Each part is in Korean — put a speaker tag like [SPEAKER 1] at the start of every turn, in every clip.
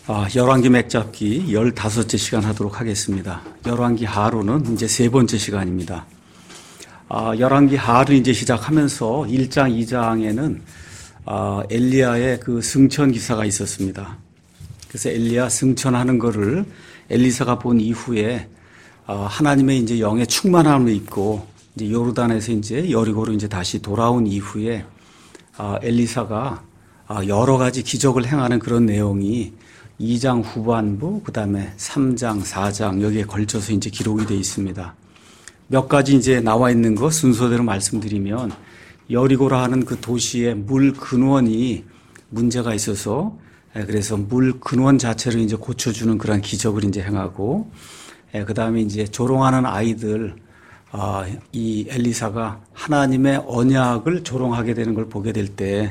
[SPEAKER 1] 열왕기 맥잡기 15째 시간 하도록 하겠습니다. 열왕기 하루는 이제 세 번째 시간입니다. 열왕기 하루 이제 시작하면서 1장, 2장에는 엘리야의 그 승천 기사가 있었습니다. 그래서 엘리야 승천하는 거를 엘리사가 본 이후에 하나님의 이제 영의 충만함을 입고 이제 요르단에서 이제 여리고로 이제 다시 돌아온 이후에 엘리사가 여러 가지 기적을 행하는 그런 내용이 2장 후반부, 그 다음에 3장, 4장 여기에 걸쳐서 이제 기록이 되어 있습니다. 몇 가지 이제 나와 있는 거 순서대로 말씀드리면 여리고라 하는 그 도시의 물 근원이 문제가 있어서 그래서 물 근원 자체를 이제 고쳐주는 그런 기적을 이제 행하고 그 다음에 이제 조롱하는 아이들 이 엘리사가 하나님의 언약을 조롱하게 되는 걸 보게 될 때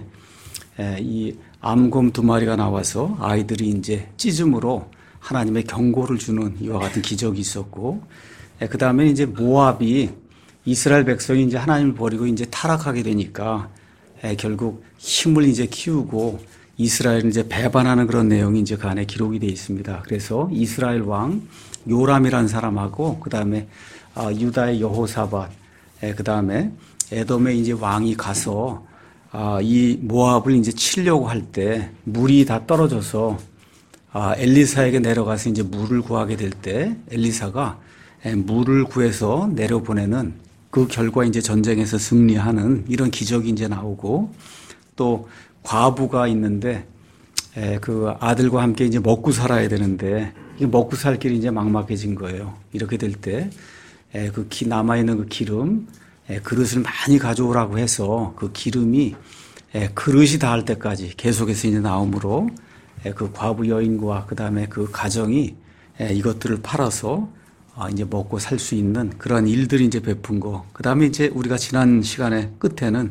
[SPEAKER 1] 이 암곰 2마리가 나와서 아이들이 이제 찢음으로 하나님의 경고를 주는 이와 같은 기적이 있었고, 그 다음에 이제 모압이 이스라엘 백성이 이제 하나님을 버리고 이제 타락하게 되니까 결국 힘을 이제 키우고 이스라엘을 이제 배반하는 그런 내용이 이제 그 안에 기록이 되어 있습니다. 그래서 이스라엘 왕 요람이라는 사람하고 그 다음에 유다의 여호사밧, 그 다음에 에돔의 이제 왕이 가서 이 모압을 이제 치려고 할 때 물이 다 떨어져서 엘리사에게 내려가서 이제 물을 구하게 될 때 엘리사가 물을 구해서 내려보내는 그 결과 이제 전쟁에서 승리하는 이런 기적이 이제 나오고, 또 과부가 있는데 그 아들과 함께 이제 먹고 살아야 되는데 먹고 살 길이 이제 막막해진 거예요. 이렇게 될 때 그 남아있는 그 기름 그릇을 많이 가져오라고 해서 그 기름이 그릇이 닿을 때까지 계속해서 이제 나오므로 그 과부 여인과 그 다음에 그 가정이 이것들을 팔아서 이제 먹고 살 수 있는 그런 일들이 이제 베푼 거. 그 다음에 이제 우리가 지난 시간에 끝에는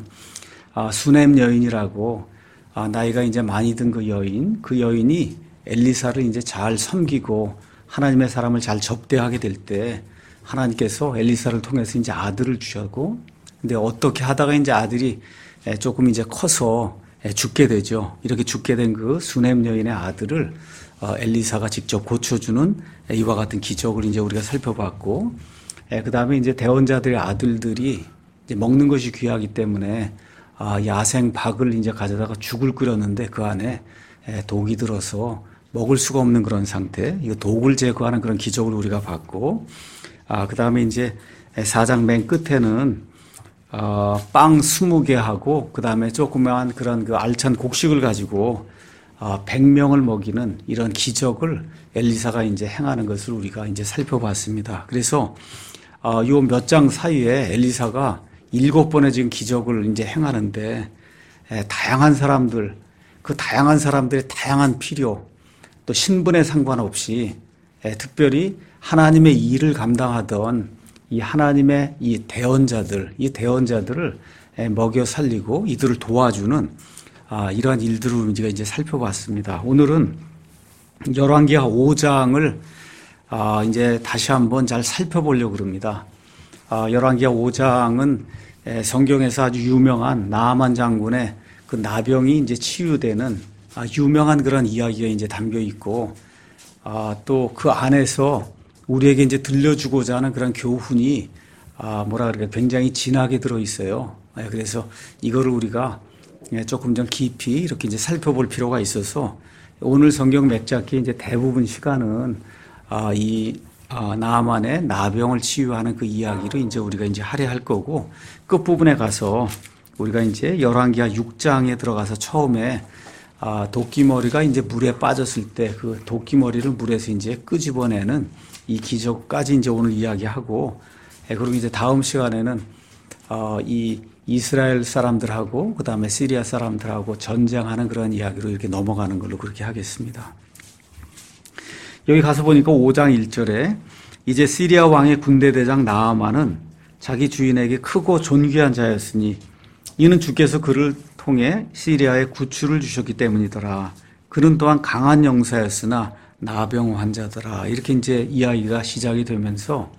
[SPEAKER 1] 수넴 여인이라고 나이가 이제 많이 든 그 여인이 엘리사를 이제 잘 섬기고 하나님의 사람을 잘 접대하게 될 때 하나님께서 엘리사를 통해서 이제 아들을 주셨고, 근데 어떻게 하다가 이제 아들이 조금 이제 커서 죽게 되죠. 이렇게 죽게 된 그 수넴 여인의 아들을 엘리사가 직접 고쳐주는 이와 같은 기적을 이제 우리가 살펴봤고, 그 다음에 이제 대원자들의 아들들이 이제 먹는 것이 귀하기 때문에 야생 박을 이제 가져다가 죽을 끓였는데 그 안에 독이 들어서 먹을 수가 없는 그런 상태, 이거 독을 제거하는 그런 기적을 우리가 봤고, 그 다음에 이제 4장 맨 끝에는 빵 20개 하고 그 다음에 조그마한 그런 그 알찬 곡식을 가지고 100명을 먹이는 이런 기적을 엘리사가 이제 행하는 것을 우리가 이제 살펴봤습니다. 그래서 요 몇 장 사이에 엘리사가 7번의 지금 기적을 이제 행하는데 다양한 사람들, 그 다양한 사람들의 다양한 필요, 또 신분에 상관없이 특별히 하나님의 일을 감당하던 이 하나님의 이 대언자들을 먹여 살리고 이들을 도와주는 이러한 일들을 우리가 이제 살펴봤습니다. 오늘은 열왕기하 5장을 이제 다시 한번 잘 살펴보려고 합니다. 열왕기하 5장은 성경에서 아주 유명한 나아만 장군의 그 나병이 이제 치유되는 유명한 그런 이야기가 이제 담겨 있고, 또 그 안에서 우리에게 이제 들려주고자 하는 그런 교훈이 굉장히 진하게 들어 있어요. 그래서 이거를 우리가 조금 좀 깊이 이렇게 이제 살펴볼 필요가 있어서 오늘 성경 맥잡기 이제 대부분 시간은 이 나아만의 나병을 치유하는 그 이야기를 이제 우리가 이제 할애할 거고, 끝부분에 가서 우리가 이제 열왕기하 6장에 들어가서 처음에 도끼머리가 이제 물에 빠졌을 때 그 도끼머리를 물에서 이제 끄집어내는 이 기적까지 이제 오늘 이야기하고, 그리고 이제 다음 시간에는 이 이스라엘 사람들하고 그 다음에 시리아 사람들하고 전쟁하는 그런 이야기로 이렇게 넘어가는 걸로 그렇게 하겠습니다. 여기 가서 보니까 5장 1절에 이제 시리아 왕의 군대 대장 나아만은 자기 주인에게 크고 존귀한 자였으니 이는 주께서 그를 통해 시리아에 구출을 주셨기 때문이더라. 그는 또한 강한 용사였으나 나병 환자더라. 이렇게 이제 이야기가 시작이 되면서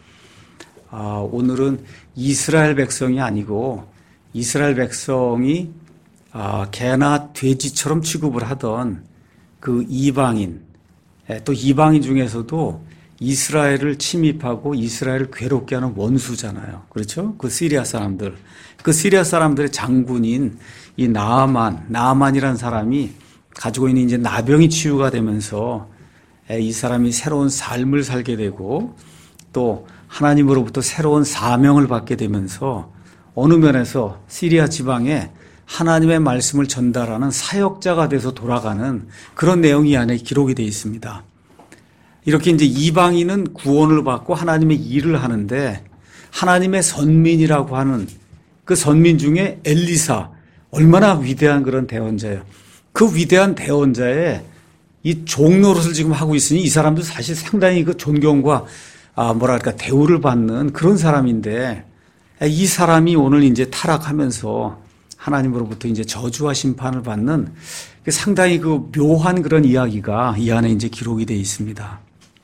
[SPEAKER 1] 오늘은 이스라엘 백성이 아니고 이스라엘 백성이 개나 돼지처럼 취급을 하던 그 이방인, 또 이방인 중에서도 이스라엘을 침입하고 이스라엘을 괴롭게 하는 원수잖아요. 그렇죠? 그 시리아 사람들. 그 시리아 사람들의 장군인 이 나아만이라는 사람이 가지고 있는 이제 나병이 치유가 되면서 이 사람이 새로운 삶을 살게 되고 또 하나님으로부터 새로운 사명을 받게 되면서 어느 면에서 시리아 지방에 하나님의 말씀을 전달하는 사역자가 돼서 돌아가는 그런 내용이 안에 기록이 되어 있습니다. 이렇게 이제 이방인은 구원을 받고 하나님의 일을 하는데 하나님의 선민이라고 하는 그 선민 중에 엘리사, 얼마나 위대한 그런 대언자예요. 그 위대한 대언자의 이 종노릇을 지금 하고 있으니 이 사람도 사실 상당히 그 존경과 대우를 받는 그런 사람인데 이 사람이 오늘 이제 타락하면서 하나님으로부터 이제 저주와 심판을 받는 상당히 그 묘한 그런 이야기가 이 안에 이제 기록이 되어 있습니다.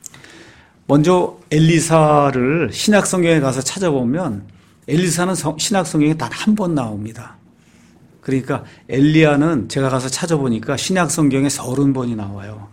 [SPEAKER 1] 먼저 엘리사를 신약 성경에 가서 찾아보면 엘리사는 신약 성경에 단 한 번 나옵니다. 그러니까 엘리야는 제가 가서 찾아보니까 신약 성경에 30번이 나와요.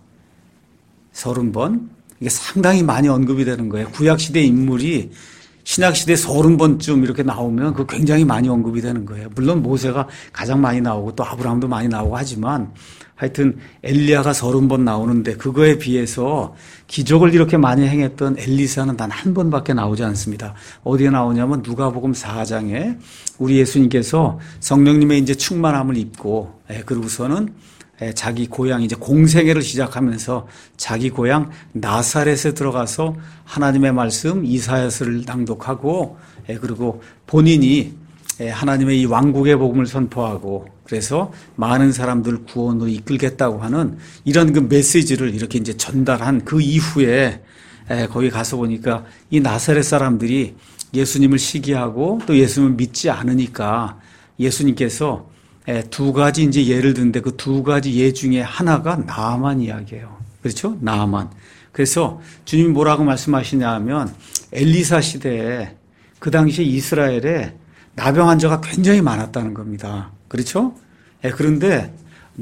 [SPEAKER 1] 30번? 이게 상당히 많이 언급이 되는 거예요. 구약시대 인물이 신약시대 30번쯤 이렇게 나오면 그 굉장히 많이 언급이 되는 거예요. 물론 모세가 가장 많이 나오고 또 아브라함도 많이 나오고 하지만 하여튼 엘리야가 30번 나오는데 그거에 비해서 기적을 이렇게 많이 행했던 엘리사는 단 한 번밖에 나오지 않습니다. 어디에 나오냐면 누가복음 4장에 우리 예수님께서 성령님의 이제 충만함을 입고 그러고서는 자기 고향 이제 공생애를 시작하면서 자기 고향 나사렛에 들어가서 하나님의 말씀 이사야서를 낭독하고 그리고 본인이 하나님의 이 왕국의 복음을 선포하고 그래서 많은 사람들 구원으로 이끌겠다고 하는 이런 그 메시지를 이렇게 이제 전달한 그 이후에 거기 가서 보니까 이 나사렛 사람들이 예수님을 시기하고 또 예수님을 믿지 않으니까 예수님께서 두 가지 이제 예를 드는데 그 두 가지 예 중에 하나가 나아만 이야기예요. 그렇죠? 나아만. 그래서 주님이 뭐라고 말씀하시냐 하면 엘리사 시대에 그 당시 이스라엘에 나병 환자가 굉장히 많았다는 겁니다. 그렇죠? 그런데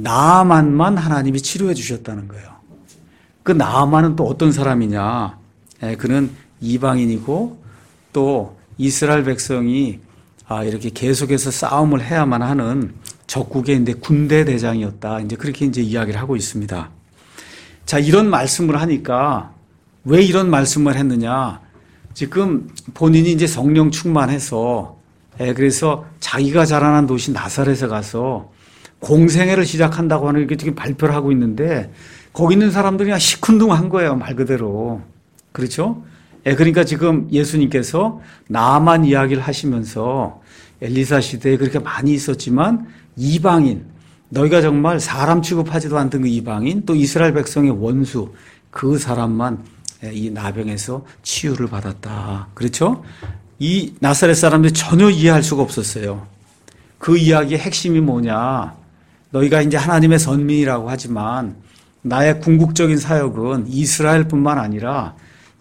[SPEAKER 1] 나아만만 하나님이 치료해 주셨다는 거예요. 그 나아만은 또 어떤 사람이냐? 그는 이방인이고 또 이스라엘 백성이 이렇게 계속해서 싸움을 해야만 하는 적국의 이제 군대 대장이었다. 이제 그렇게 이제 이야기를 하고 있습니다. 자, 이런 말씀을 하니까 왜 이런 말씀을 했느냐? 지금 본인이 이제 성령 충만해서 그래서 자기가 자라난 도시 나사렛에 가서 공생애를 시작한다고 하는 이렇게 지금 발표를 하고 있는데 거기 있는 사람들이 그냥 시큰둥한 거예요. 말 그대로. 그렇죠? 그러니까 지금 예수님께서 나아만 이야기를 하시면서 엘리사 시대에 그렇게 많이 있었지만 이방인, 너희가 정말 사람 취급하지도 않던 그 이방인, 또 이스라엘 백성의 원수, 그 사람만 이 나병에서 치유를 받았다. 그렇죠? 이 나사렛 사람들이 전혀 이해할 수가 없었어요. 그 이야기의 핵심이 뭐냐? 너희가 이제 하나님의 선민이라고 하지만 나의 궁극적인 사역은 이스라엘뿐만 아니라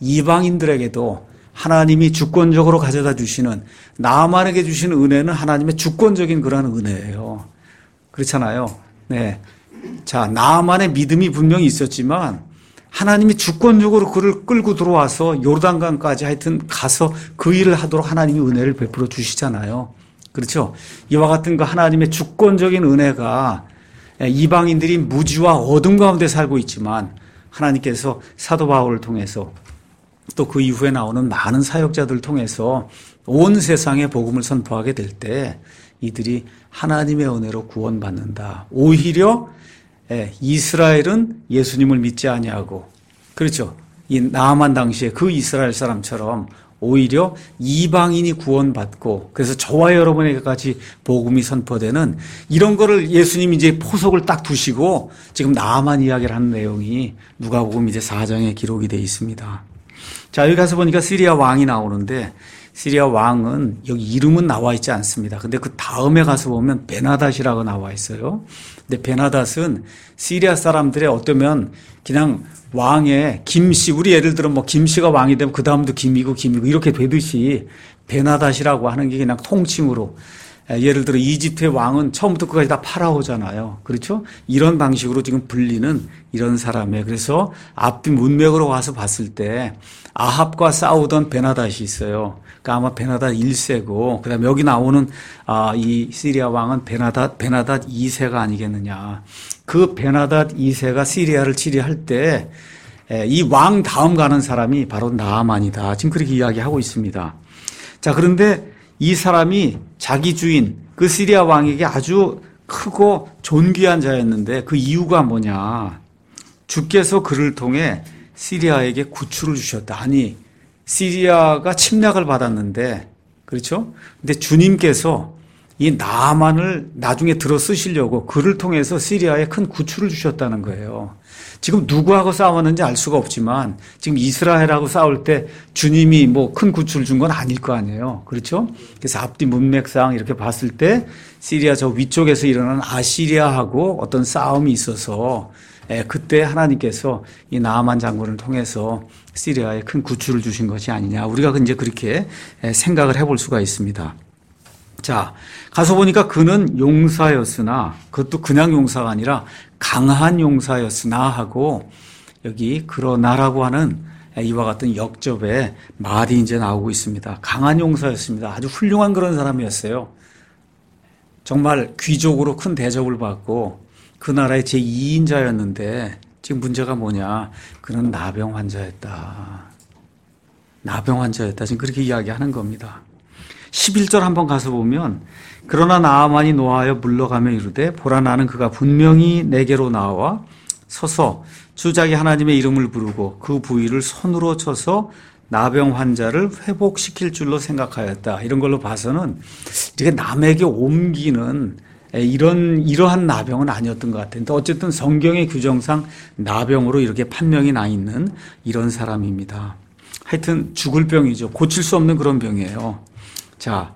[SPEAKER 1] 이방인들에게도 하나님이 주권적으로 가져다 주시는 나만에게 주시는 은혜는 하나님의 주권적인 그런 은혜예요. 그렇잖아요. 네. 자, 나만의 믿음이 분명히 있었지만 하나님이 주권적으로 그를 끌고 들어와서 요르단강까지 하여튼 가서 그 일을 하도록 하나님이 은혜를 베풀어 주시잖아요. 그렇죠? 이와 같은 그 하나님의 주권적인 은혜가 이방인들이 무지와 어둠 가운데 살고 있지만 하나님께서 사도 바울을 통해서 또 그 이후에 나오는 많은 사역자들을 통해서 온 세상에 복음을 선포하게 될 때 이들이 하나님의 은혜로 구원받는다. 오히려 이스라엘은 예수님을 믿지 아니하고 그렇죠. 이 나아만 당시에 그 이스라엘 사람처럼 오히려 이방인이 구원받고 그래서 저와 여러분에게까지 복음이 선포되는 이런 거를 예수님이 이제 포석을 딱 두시고 지금 나아만 이야기를 하는 내용이 누가복음 이제 4장에 기록이 되어 있습니다. 자, 여기 가서 보니까 시리아 왕이 나오는데 시리아 왕은 여기 이름은 나와 있지 않습니다. 근데 그 다음에 가서 보면 베나닷이라고 나와 있어요. 근데 베나닷은 시리아 사람들의 어쩌면 그냥 왕의 김씨, 우리 예를 들어 뭐 김씨가 왕이 되면 그 다음도 김이고 이렇게 되듯이 베나닷이라고 하는 게 그냥 통칭으로 예를 들어 이집트의 왕은 처음부터 끝까지 다 파라오잖아요. 그렇죠? 이런 방식으로 지금 불리는 이런 사람이에요. 그래서 앞뒤 문맥으로 와서 봤을 때 아합과 싸우던 베나닷이 있어요. 그러니까 아마 베나닷 1세고 그다음에 여기 나오는 이 시리아 왕은 베나닷 2세가 아니겠느냐. 그 베나닷 2세가 시리아를 치리할 때 이 왕 다음 가는 사람이 바로 나아만이다. 지금 그렇게 이야기하고 있습니다. 자, 그런데 이 사람이 자기 주인 그 시리아 왕에게 아주 크고 존귀한 자였는데 그 이유가 뭐냐. 주께서 그를 통해 시리아에게 구출을 주셨다. 아니, 시리아가 침략을 받았는데, 그렇죠? 근데 주님께서 이 나아만을 나중에 들어 쓰시려고 그를 통해서 시리아에 큰 구출을 주셨다는 거예요. 지금 누구하고 싸웠는지 알 수가 없지만 지금 이스라엘하고 싸울 때 주님이 뭐 큰 구출을 준 건 아닐 거 아니에요. 그렇죠? 그래서 앞뒤 문맥상 이렇게 봤을 때 시리아 저 위쪽에서 일어난 아시리아하고 어떤 싸움이 있어서 그때 하나님께서 이 나아만 장군을 통해서 시리아에 큰 구출을 주신 것이 아니냐. 우리가 이제 그렇게 생각을 해볼 수가 있습니다. 자, 가서 보니까 그는 용사였으나 그것도 그냥 용사가 아니라 강한 용사였으나 하고 여기 그러나라고 하는 이와 같은 역접의 말이 이제 나오고 있습니다. 강한 용사였습니다. 아주 훌륭한 그런 사람이었어요. 정말 귀족으로 큰 대접을 받고 그 나라의 제2인자였는데 지금 문제가 뭐냐. 그는 나병 환자였다. 나병 환자였다. 지금 그렇게 이야기하는 겁니다. 11절 한번 가서 보면 그러나 나아만이 노하여 물러가며 이르되 보라 나는 그가 분명히 내게로 나와 서서 주작이 하나님의 이름을 부르고 그 부위를 손으로 쳐서 나병 환자를 회복시킬 줄로 생각하였다. 이런 걸로 봐서는 이렇게 남에게 옮기는 이러한 나병은 아니었던 것 같은데 어쨌든 성경의 규정상 나병으로 이렇게 판명이 나 있는 이런 사람입니다. 하여튼 죽을 병이죠. 고칠 수 없는 그런 병이에요. 자,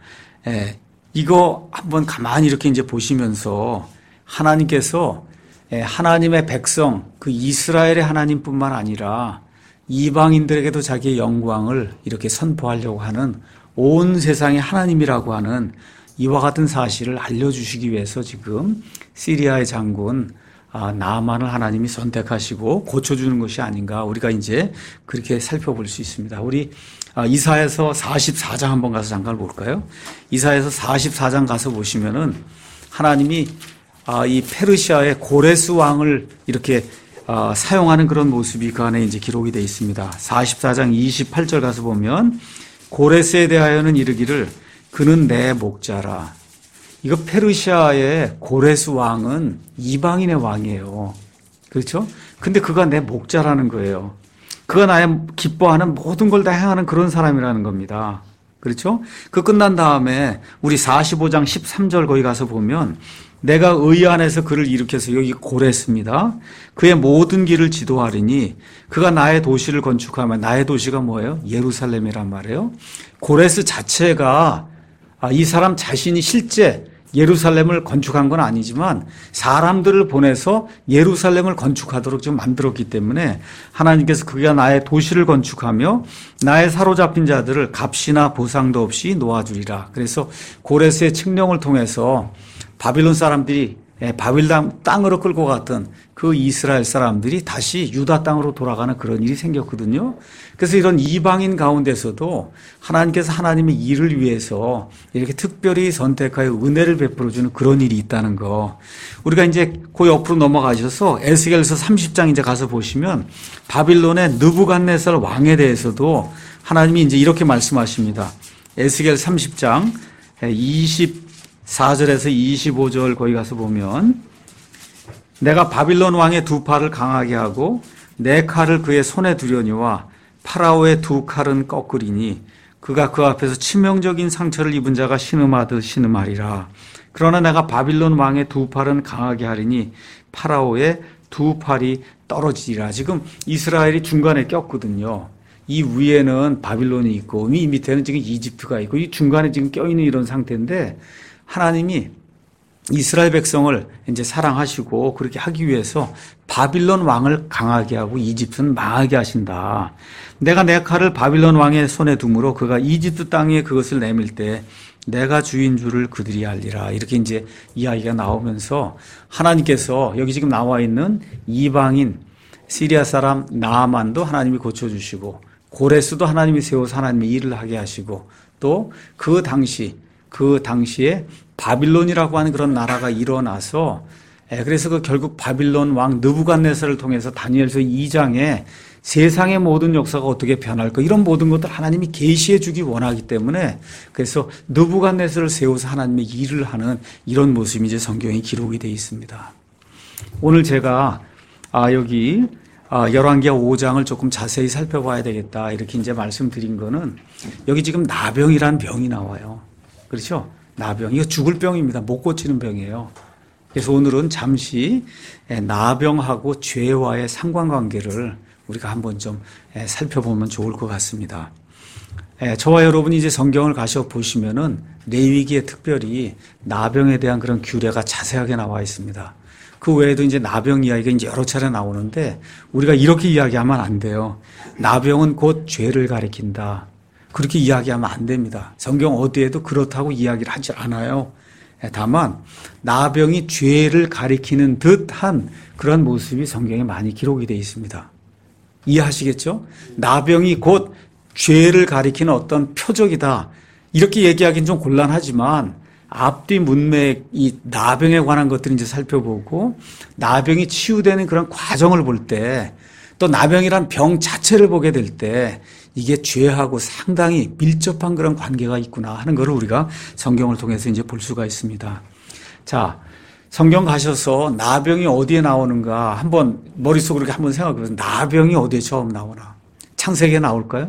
[SPEAKER 1] 이거 한번 가만히 이렇게 이제 보시면서 하나님께서 하나님의 백성, 그 이스라엘의 하나님뿐만 아니라 이방인들에게도 자기의 영광을 이렇게 선포하려고 하는 온 세상의 하나님이라고 하는 이와 같은 사실을 알려주시기 위해서 지금 시리아의 장군 나아만을 하나님이 선택하시고 고쳐주는 것이 아닌가 우리가 이제 그렇게 살펴볼 수 있습니다. 우리 이사야서 44장 한번 가서 잠깐 볼까요? 이사야서 44장 가서 보시면은 하나님이 이 페르시아의 고레스 왕을 이렇게 사용하는 그런 모습이 그 안에 이제 기록이 되어 있습니다. 44장 28절 가서 보면 고레스에 대하여는 이르기를 그는 내 목자라. 이거 페르시아의 고레스 왕은 이방인의 왕이에요. 그렇죠? 근데 그가 내 목자라는 거예요. 그가 나의 기뻐하는 모든 걸 다 행하는 그런 사람이라는 겁니다. 그렇죠? 그 끝난 다음에 우리 45장 13절 거기 가서 보면 내가 의 안에서 그를 일으켜서 여기 고레스입니다. 그의 모든 길을 지도하리니 그가 나의 도시를 건축하면 나의 도시가 뭐예요? 예루살렘이란 말이에요. 고레스 자체가 이 사람 자신이 실제 예루살렘을 건축한 건 아니지만 사람들을 보내서 예루살렘을 건축하도록 지금 만들었기 때문에 하나님께서 그가 나의 도시를 건축하며 나의 사로잡힌 자들을 값이나 보상도 없이 놓아주리라. 그래서 고레스의 칙령을 통해서 바빌론 사람들이 바빌론 땅으로 끌고 갔던 그 이스라엘 사람들이 다시 유다 땅으로 돌아가는 그런 일이 생겼거든요. 그래서 이런 이방인 가운데서도 하나님께서 하나님의 일을 위해서 이렇게 특별히 선택하여 은혜를 베풀어주는 그런 일이 있다는 거. 우리가 이제 그 옆으로 넘어가셔서 에스겔서 30장 이제 가서 보시면 바빌론의 느부갓네살 왕에 대해서도 하나님이 이제 이렇게 말씀하십니다. 에스겔 30장 24절에서 25절 거기 가서 보면 내가 바빌론 왕의 두 팔을 강하게 하고 내 칼을 그의 손에 두려니와 파라오의 두 칼은 꺾으리니 그가 그 앞에서 치명적인 상처를 입은 자가 신음하듯 신음하리라. 그러나 내가 바빌론 왕의 두 팔은 강하게 하리니 파라오의 두 팔이 떨어지리라. 지금 이스라엘이 중간에 꼈거든요. 이 위에는 바빌론이 있고 이 밑에는 지금 이집트가 있고 이 중간에 지금 껴있는 이런 상태인데 하나님이 이스라엘 백성을 이제 사랑하시고 그렇게 하기 위해서 바빌론 왕을 강하게 하고 이집트는 망하게 하신다. 내가 내 칼을 바빌론 왕의 손에 둠으로 그가 이집트 땅에 그것을 내밀 때 내가 주인 줄을 그들이 알리라. 이렇게 이제 이야기가 나오면서 하나님께서 여기 지금 나와 있는 이방인 시리아 사람 나아만도 하나님이 고쳐주시고 고레스도 하나님이 세워서 하나님이 일을 하게 하시고 또 그 당시에 바빌론이라고 하는 그런 나라가 일어나서 그래서 그 결국 바빌론 왕 느부갓네살을 통해서 다니엘서 2장에 세상의 모든 역사가 어떻게 변할까 이런 모든 것들 하나님이 계시해 주기 원하기 때문에 그래서 느부갓네살을 세워서 하나님의 일을 하는 이런 모습이 이제 성경에 기록이 되어 있습니다. 오늘 제가 여기 열왕기하 5장을 조금 자세히 살펴봐야 되겠다 이렇게 이제 말씀드린 거는 여기 지금 나병이란 병이 나와요. 그렇죠? 나병. 이거 죽을 병입니다. 못 고치는 병이에요. 그래서 오늘은 잠시 나병하고 죄와의 상관관계를 우리가 한번 좀 살펴보면 좋을 것 같습니다. 저와 여러분이 이제 성경을 가셔 보시면은 레위기에 특별히 나병에 대한 그런 규례가 자세하게 나와 있습니다. 그 외에도 이제 나병 이야기가 이제 여러 차례 나오는데 우리가 이렇게 이야기하면 안 돼요. 나병은 곧 죄를 가리킨다. 그렇게 이야기하면 안 됩니다. 성경 어디에도 그렇다고 이야기를 하지 않아요. 다만 나병이 죄를 가리키는 듯한 그런 모습이 성경에 많이 기록이 되어 있습니다. 이해하시겠죠? 나병이 곧 죄를 가리키는 어떤 표적이다. 이렇게 얘기하기는 좀 곤란하지만 앞뒤 문맥 이 나병에 관한 것들을 이제 살펴보고 나병이 치유되는 그런 과정을 볼 때 또 나병이란 병 자체를 보게 될 때 이게 죄하고 상당히 밀접한 그런 관계가 있구나 하는 것을 우리가 성경을 통해서 이제 볼 수가 있습니다. 자, 성경 가셔서 나병이 어디에 나오는가 한번 머릿속으로 이렇게 한번 생각해 보세요. 나병이 어디에 처음 나오나? 창세기에 나올까요?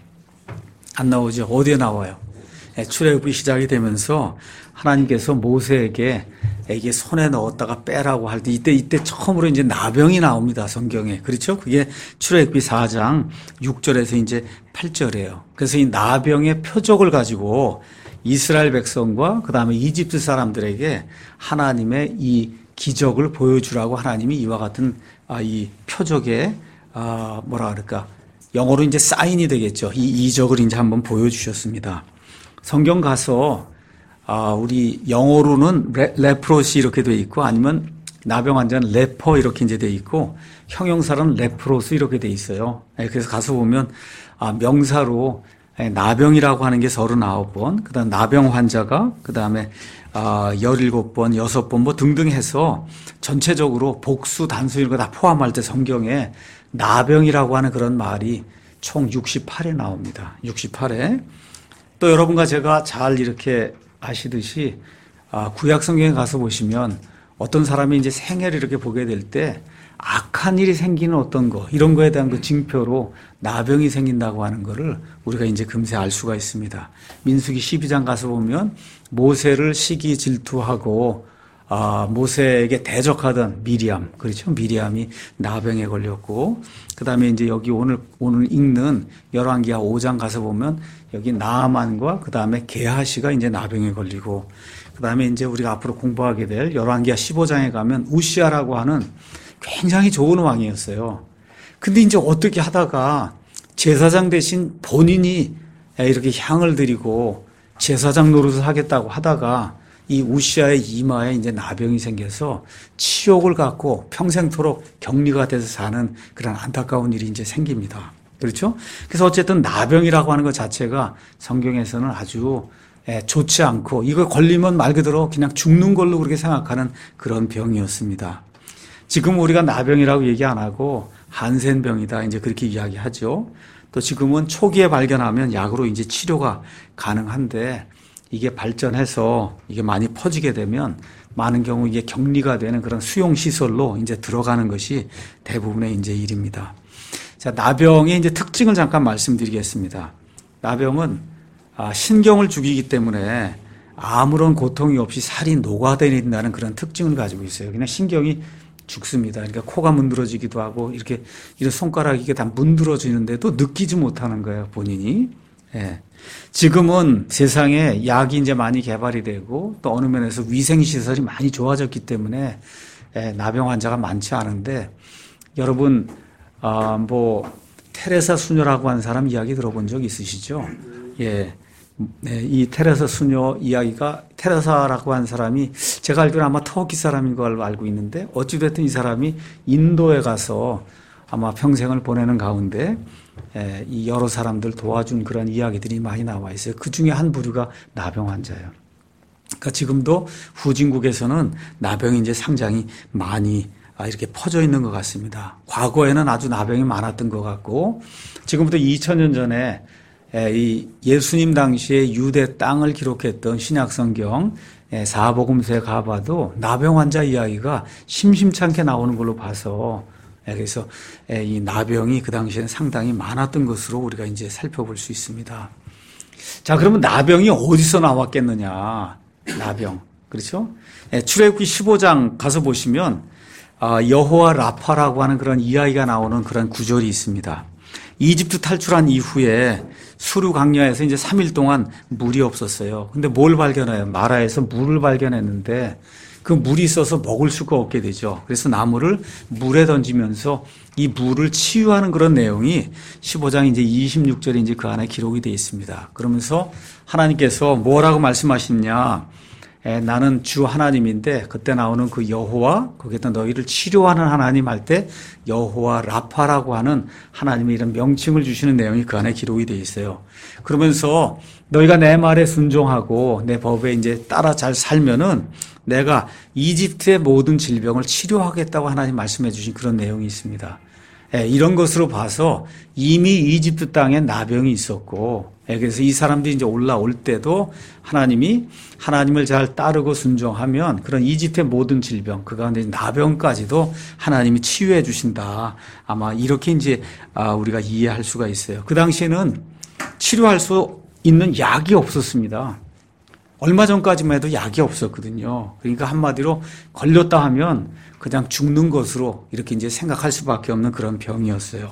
[SPEAKER 1] 안 나오죠. 어디에 나와요? 출애굽이 시작이 되면서 하나님께서 모세에게 이게 손에 넣었다가 빼라고 할 때 이때 처음으로 이제 나병이 나옵니다. 성경에. 그렇죠? 그게 출애굽기 4장 6절에서 이제 8절이에요. 그래서 이 나병의 표적을 가지고 이스라엘 백성과 그다음에 이집트 사람들에게 하나님의 이 기적을 보여주라고 하나님이 이와 같은 이 표적의 뭐라 그럴까? 영어로 이제 사인이 되겠죠. 이 이적을 이제 한번 보여주셨습니다. 성경 가서 우리 영어로는 레프로시 이렇게 돼 있고 아니면 나병 환자는 레퍼 이렇게 이제 돼 있고 형용사는 레프로스 이렇게 돼 있어요. 그래서 가서 보면 명사로 나병이라고 하는 게 39번, 그다음 나병 환자가 그다음에 17번, 6번 뭐 등등 해서 전체적으로 복수 단수 이런 거 다 포함할 때 성경에 나병이라고 하는 그런 말이 총 68회 나옵니다. 68회. 또 여러분과 제가 잘 이렇게 아시듯이 구약 성경에 가서 보시면 어떤 사람이 이제 생애를 이렇게 보게 될 때 악한 일이 생기는 어떤 거 이런 거에 대한 그 징표로 나병이 생긴다고 하는 거를 우리가 이제 금세 알 수가 있습니다. 민수기 12장 가서 보면 모세를 시기 질투하고 모세에게 대적하던 미리암, 그렇죠? 미리암이 나병에 걸렸고, 그 다음에 이제 여기 오늘 읽는 열왕기하 5장 가서 보면 여기 나아만과 그 다음에 게하시가 이제 나병에 걸리고, 그 다음에 이제 우리가 앞으로 공부하게 될 열왕기하 15장에 가면 우시아라고 하는 굉장히 좋은 왕이었어요. 근데 이제 어떻게 하다가 제사장 대신 본인이 이렇게 향을 드리고 제사장 노릇을 하겠다고 하다가 이 우시아의 이마에 이제 나병이 생겨서 치욕을 갖고 평생토록 격리가 돼서 사는 그런 안타까운 일이 이제 생깁니다. 그렇죠? 그래서 어쨌든 나병이라고 하는 것 자체가 성경에서는 아주 좋지 않고 이거 걸리면 말 그대로 그냥 죽는 걸로 그렇게 생각하는 그런 병이었습니다. 지금 우리가 나병이라고 얘기 안 하고 한센병이다 이제 그렇게 이야기하죠. 또 지금은 초기에 발견하면 약으로 이제 치료가 가능한데 이게 발전해서 이게 많이 퍼지게 되면 많은 경우 이게 격리가 되는 그런 수용시설로 이제 들어가는 것이 대부분의 이제 일입니다. 자, 나병의 이제 특징을 잠깐 말씀드리겠습니다. 나병은 신경을 죽이기 때문에 아무런 고통이 없이 살이 녹아내린다는 그런 특징을 가지고 있어요. 그냥 신경이 죽습니다. 그러니까 코가 문드러지기도 하고 이렇게 이런 손가락이 이게 다 문드러지는데도 느끼지 못하는 거예요, 본인이. 예. 지금은 세상에 약이 이제 많이 개발이 되고 또 어느 면에서 위생시설이 많이 좋아졌기 때문에 나병 환자가 많지 않은데 여러분, 뭐, 테레사 수녀라고 하는 사람 이야기 들어본 적 있으시죠? 예. 네, 이 테레사 수녀 이야기가 테레사라고 한 사람이 제가 알기로는 아마 터키 사람인 걸로 알고 있는데 어찌됐든 이 사람이 인도에 가서 아마 평생을 보내는 가운데 이 여러 사람들 도와준 그런 이야기들이 많이 나와 있어요. 그 중에 한 부류가 나병 환자예요. 그러니까 지금도 후진국에서는 나병이 이제 상당히 많이 이렇게 퍼져 있는 것 같습니다. 과거에는 아주 나병이 많았던 것 같고 지금부터 2000년 전에 이 예수님 당시에 유대 땅을 기록했던 신약성경 사복음서에 가봐도 나병 환자 이야기가 심심찮게 나오는 걸로 봐서 그래서 이 나병이 그 당시에는 상당히 많았던 것으로 우리가 이제 살펴볼 수 있습니다. 자, 그러면 나병이 어디서 나왔겠느냐? 나병. 그렇죠? 출애굽기 15장 가서 보시면 여호와 라파라고 하는 그런 이야기가 나오는 그런 구절이 있습니다. 이집트 탈출한 이후에 수르 강야에서 이제 3일 동안 물이 없었어요. 근데 뭘 발견해요? 마라에서 물을 발견했는데 그 물이 있어서 먹을 수가 없게 되죠. 그래서 나무를 물에 던지면서 이 물을 치유하는 그런 내용이 15장 이제 26절에 이제 그 안에 기록이 되어 있습니다. 그러면서 하나님께서 뭐라고 말씀하시냐? 나는 주 하나님인데 그때 나오는 그 여호와 거기에다 너희를 치료하는 하나님 할 때 여호와 라파라고 하는 하나님의 이런 명칭을 주시는 내용이 그 안에 기록이 되어 있어요. 그러면서 너희가 내 말에 순종하고 내 법에 이제 따라 잘 살면은 내가 이집트의 모든 질병을 치료하겠다고 하나님 말씀해 주신 그런 내용이 있습니다. 이런 것으로 봐서 이미 이집트 땅에 나병이 있었고 그래서 이 사람들이 이제 올라올 때도 하나님이 하나님을 잘 따르고 순종하면 그런 이집트의 모든 질병, 그 가운데 나병까지도 하나님이 치유해 주신다. 아마 이렇게 이제 우리가 이해할 수가 있어요. 그 당시에는 치료할 수 있는 약이 없었습니다. 얼마 전까지만 해도 약이 없었거든요. 그러니까 한마디로 걸렸다 하면 그냥 죽는 것으로 이렇게 이제 생각할 수밖에 없는 그런 병이었어요.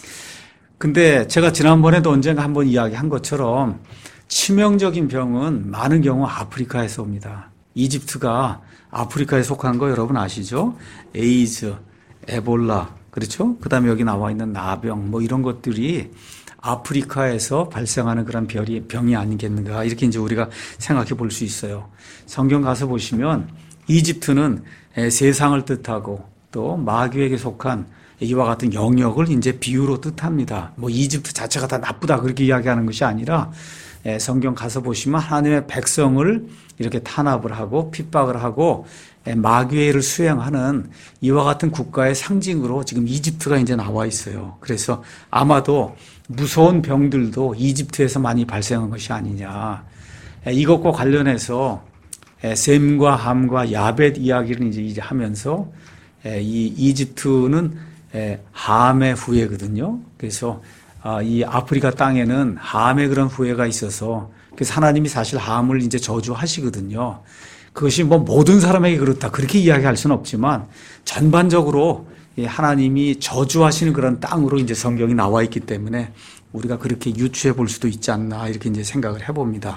[SPEAKER 1] 근데 제가 지난번에도 언젠가 한번 이야기한 것처럼 치명적인 병은 많은 경우 아프리카에서 옵니다. 이집트가 아프리카에 속한 거 여러분 아시죠? 에이즈, 에볼라, 그렇죠? 그 다음에 여기 나와 있는 나병, 뭐 이런 것들이 아프리카에서 발생하는 그런 병이 아니겠는가, 이렇게 이제 우리가 생각해 볼 수 있어요. 성경 가서 보시면 이집트는 세상을 뜻하고 또 마귀에게 속한 이와 같은 영역을 이제 비유로 뜻합니다. 뭐 이집트 자체가 다 나쁘다 그렇게 이야기하는 것이 아니라 성경 가서 보시면 하나님의 백성을 이렇게 탄압을 하고 핍박을 하고 마귀의 일을 수행하는 이와 같은 국가의 상징으로 지금 이집트가 이제 나와 있어요. 그래서 아마도 무서운 병들도 이집트에서 많이 발생한 것이 아니냐. 이것과 관련해서 셈과 함과 야벳 이야기를 이제 하면서 이 이집트는 함의 후예거든요. 그래서 이 아프리카 땅에는 함의 그런 후예가 있어서 그래서 하나님이 사실 함을 이제 저주하시거든요. 그것이 뭐 모든 사람에게 그렇다 그렇게 이야기할 수는 없지만 전반적으로 하나님이 저주하시는 그런 땅으로 이제 성경이 나와 있기 때문에 우리가 그렇게 유추해 볼 수도 있지 않나 이렇게 이제 생각을 해봅니다.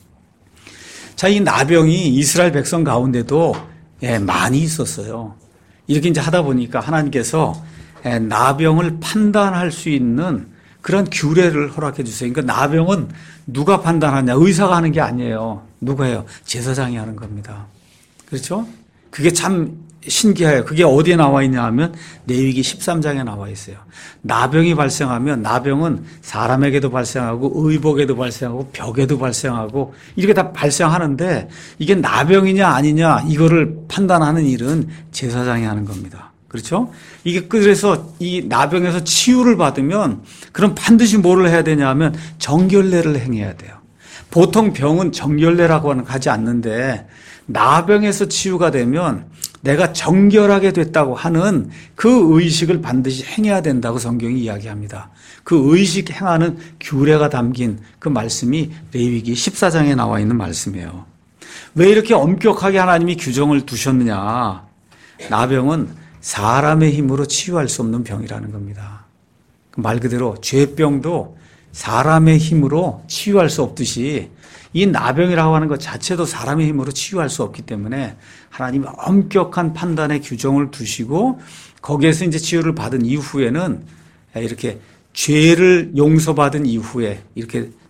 [SPEAKER 1] 자, 이 나병이 이스라엘 백성 가운데도 많이 있었어요. 이렇게 이제 하다 보니까 하나님께서 나병을 판단할 수 있는 그런 규례를 허락해 주세요. 그러니까 나병은 누가 판단하냐? 의사가 하는 게 아니에요. 누가 해요? 제사장이 하는 겁니다. 그렇죠? 그게 참 신기해요. 그게 어디에 나와 있냐 하면 레위기 13장에 나와 있어요. 나병이 발생하면 나병은 사람에게도 발생하고 의복에도 발생하고 벽에도 발생하고 이렇게 다 발생하는데 이게 나병이냐 아니냐 이거를 판단하는 일은 제사장이 하는 겁니다. 그렇죠? 이게 그래서 이 나병에서 치유를 받으면 그럼 반드시 뭐를 해야 되냐 하면 정결례를 행해야 돼요. 보통 병은 정결례라고 하지 않는데 나병에서 치유가 되면 내가 정결하게 됐다고 하는 그 의식을 반드시 행해야 된다고 성경이 이야기합니다. 그 의식 행하는 규례가 담긴 그 말씀이 레위기 14장에 나와 있는 말씀이에요. 왜 이렇게 엄격하게 하나님이 규정을 두셨느냐? 나병은 사람의 힘으로 치유할 수 없는 병이라는 겁니다. 말 그대로 죄병도 사람의 힘으로 치유할 수 없듯이 이 나병이라고 하는 것 자체도 사람의 힘으로 치유할 수 없기 때문에 하나님이 엄격한 판단의 규정을 두시고 거기에서 이제 치유를 받은 이후에는 이렇게 죄를 용서받은 이후에 이렇게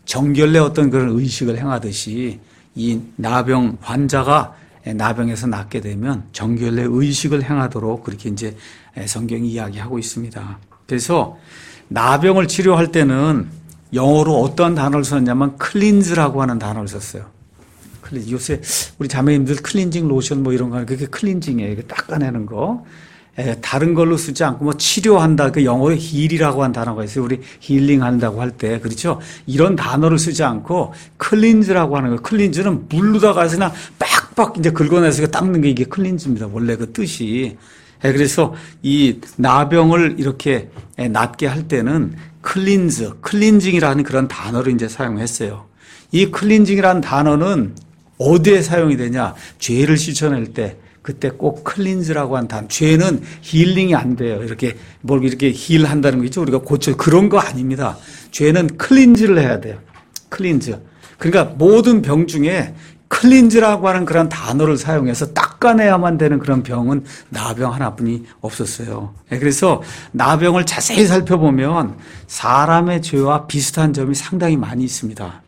[SPEAKER 1] 정결례 어떤 그런 의식을 행하듯이 이 나병 환자가 나병에서 낫게 되면 정결례 의식을 행하도록 그렇게 이제 성경이 이야기하고 있습니다. 그래서 나병을 치료할 때는 영어로 어떠한 단어를 썼냐면 클린즈라고 하는 단어를 썼어요. 요새 우리 자매님들 클렌징 로션 뭐 이런 거 그게 클렌징이에요. 닦아내는 거. 다른 걸로 쓰지 않고 뭐 치료한다. 그 영어로 힐이라고 한 단어가 있어요. 우리 힐링 한다고 할 때. 그렇죠? 이런 단어를 쓰지 않고 클린즈라고 하는 거예요. 클린즈는 물로다가 해서 그냥 빡빡 이제 긁어내서 닦는 게 이게 클린즈입니다. 원래 그 뜻이. 그래서 이 나병을 이렇게 낫게 할 때는 클린징이라는 그런 단어를 이제 사용했어요. 이 클린징이라는 단어는 어디에 사용이 되냐? 죄를 씻어낼 때 그때 꼭 클린즈라고 한 단어. 죄는 힐링이 안 돼요. 이렇게 뭘 이렇게 힐한다는 거 있죠? 우리가 고쳐 그런 거 아닙니다. 죄는 클린즈를 해야 돼요. 클린즈. 그러니까 모든 병 중에 클린즈라고 하는 그런 단어를 사용해서 닦아내야만 되는 그런 병은 나병 하나뿐이 없었어요. 그래서 나병을 자세히 살펴보면 사람의 죄와 비슷한 점이 상당히 많이 있습니다.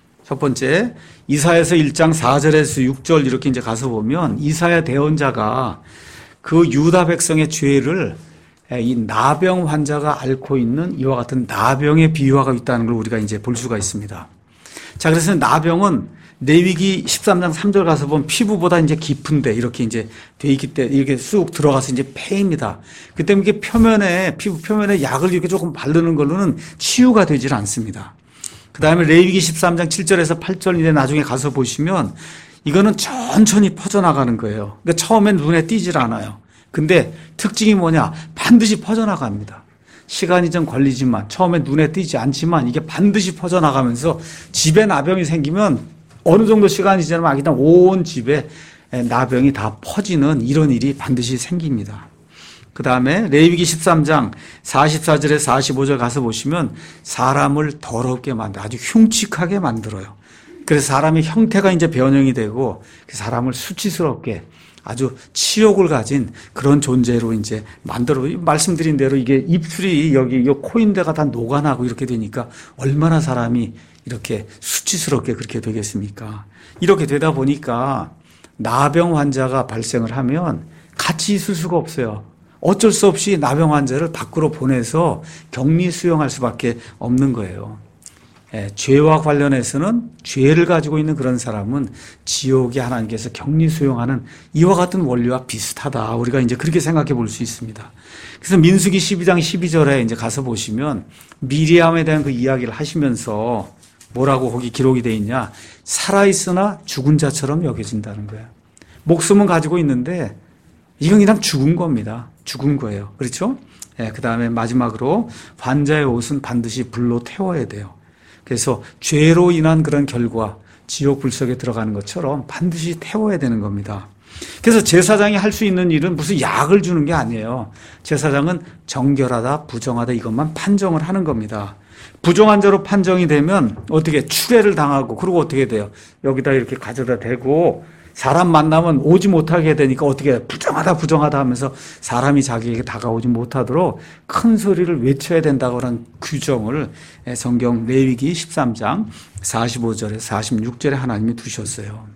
[SPEAKER 1] 첫 번째, 이사야서 1장 4절에서 6절 이렇게 이제 가서 보면 이사야 대언자가 그 유다 백성의 죄를 이 나병 환자가 앓고 있는 이와 같은 나병에 비유하고 있다는 걸 우리가 이제 볼 수가 있습니다. 자, 그래서 나병은 레위기 13장 3절 가서 보면 피부보다 이제 깊은데 이렇게 이제 돼 있기 때문에 이렇게 쑥 들어가서 이제 폐입니다. 그 때문에 이게 피부 표면에 약을 이렇게 조금 바르는 걸로는 치유가 되질 않습니다. 그 다음에 레위기 13장 7절에서 8절 이제 나중에 가서 보시면 이거는 천천히 퍼져나가는 거예요. 그러니까 처음엔 눈에 띄질 않아요. 근데 특징이 뭐냐? 반드시 퍼져나갑니다. 시간이 좀 걸리지만 처음에 눈에 띄지 않지만 이게 반드시 퍼져나가면서 집에 나병이 생기면 어느 정도 시간이 지나면 그냥 온 집에 나병이 다 퍼지는 이런 일이 반드시 생깁니다. 그 다음에 레위기 13장 44절에서 45절 가서 보시면 사람을 더럽게 만들어 아주 흉측하게 만들어요. 그래서 사람의 형태가 이제 변형이 되고 사람을 수치스럽게 아주 치욕을 가진 그런 존재로 이제 만들어 말씀드린 대로 이게 입술이 여기 코인대가 다 녹아나고 이렇게 되니까 얼마나 사람이 이렇게 수치스럽게 그렇게 되겠습니까? 이렇게 되다 보니까 나병 환자가 발생을 하면 같이 있을 수가 없어요. 어쩔 수 없이 나병 환자를 밖으로 보내서 격리 수용할 수밖에 없는 거예요. 죄와 관련해서는 죄를 가지고 있는 그런 사람은 지옥에 하나님께서 격리 수용하는 이와 같은 원리와 비슷하다. 우리가 이제 그렇게 생각해 볼 수 있습니다. 그래서 민수기 12장 12절에 이제 가서 보시면 미리암에 대한 그 이야기를 하시면서 뭐라고 거기 기록이 되어 있냐? 살아있으나 죽은 자처럼 여겨진다는 거예요. 목숨은 가지고 있는데 이건 그냥 죽은 겁니다. 죽은 거예요. 그렇죠? 그 다음에 마지막으로 환자의 옷은 반드시 불로 태워야 돼요. 그래서 죄로 인한 그런 결과 지옥 불속에 들어가는 것처럼 반드시 태워야 되는 겁니다. 그래서 제사장이 할 수 있는 일은 무슨 약을 주는 게 아니에요. 제사장은 정결하다, 부정하다 이것만 판정을 하는 겁니다. 부정한 자로 판정이 되면 어떻게 추례를 당하고 그리고 어떻게 돼요? 여기다 이렇게 가져다 대고 사람 만나면 오지 못하게 되니까 어떻게 부정하다 하면서 사람이 자기에게 다가오지 못하도록 큰 소리를 외쳐야 된다고 하는 규정을 성경 레위기 13장 45절에서 46절에 하나님이 두셨어요.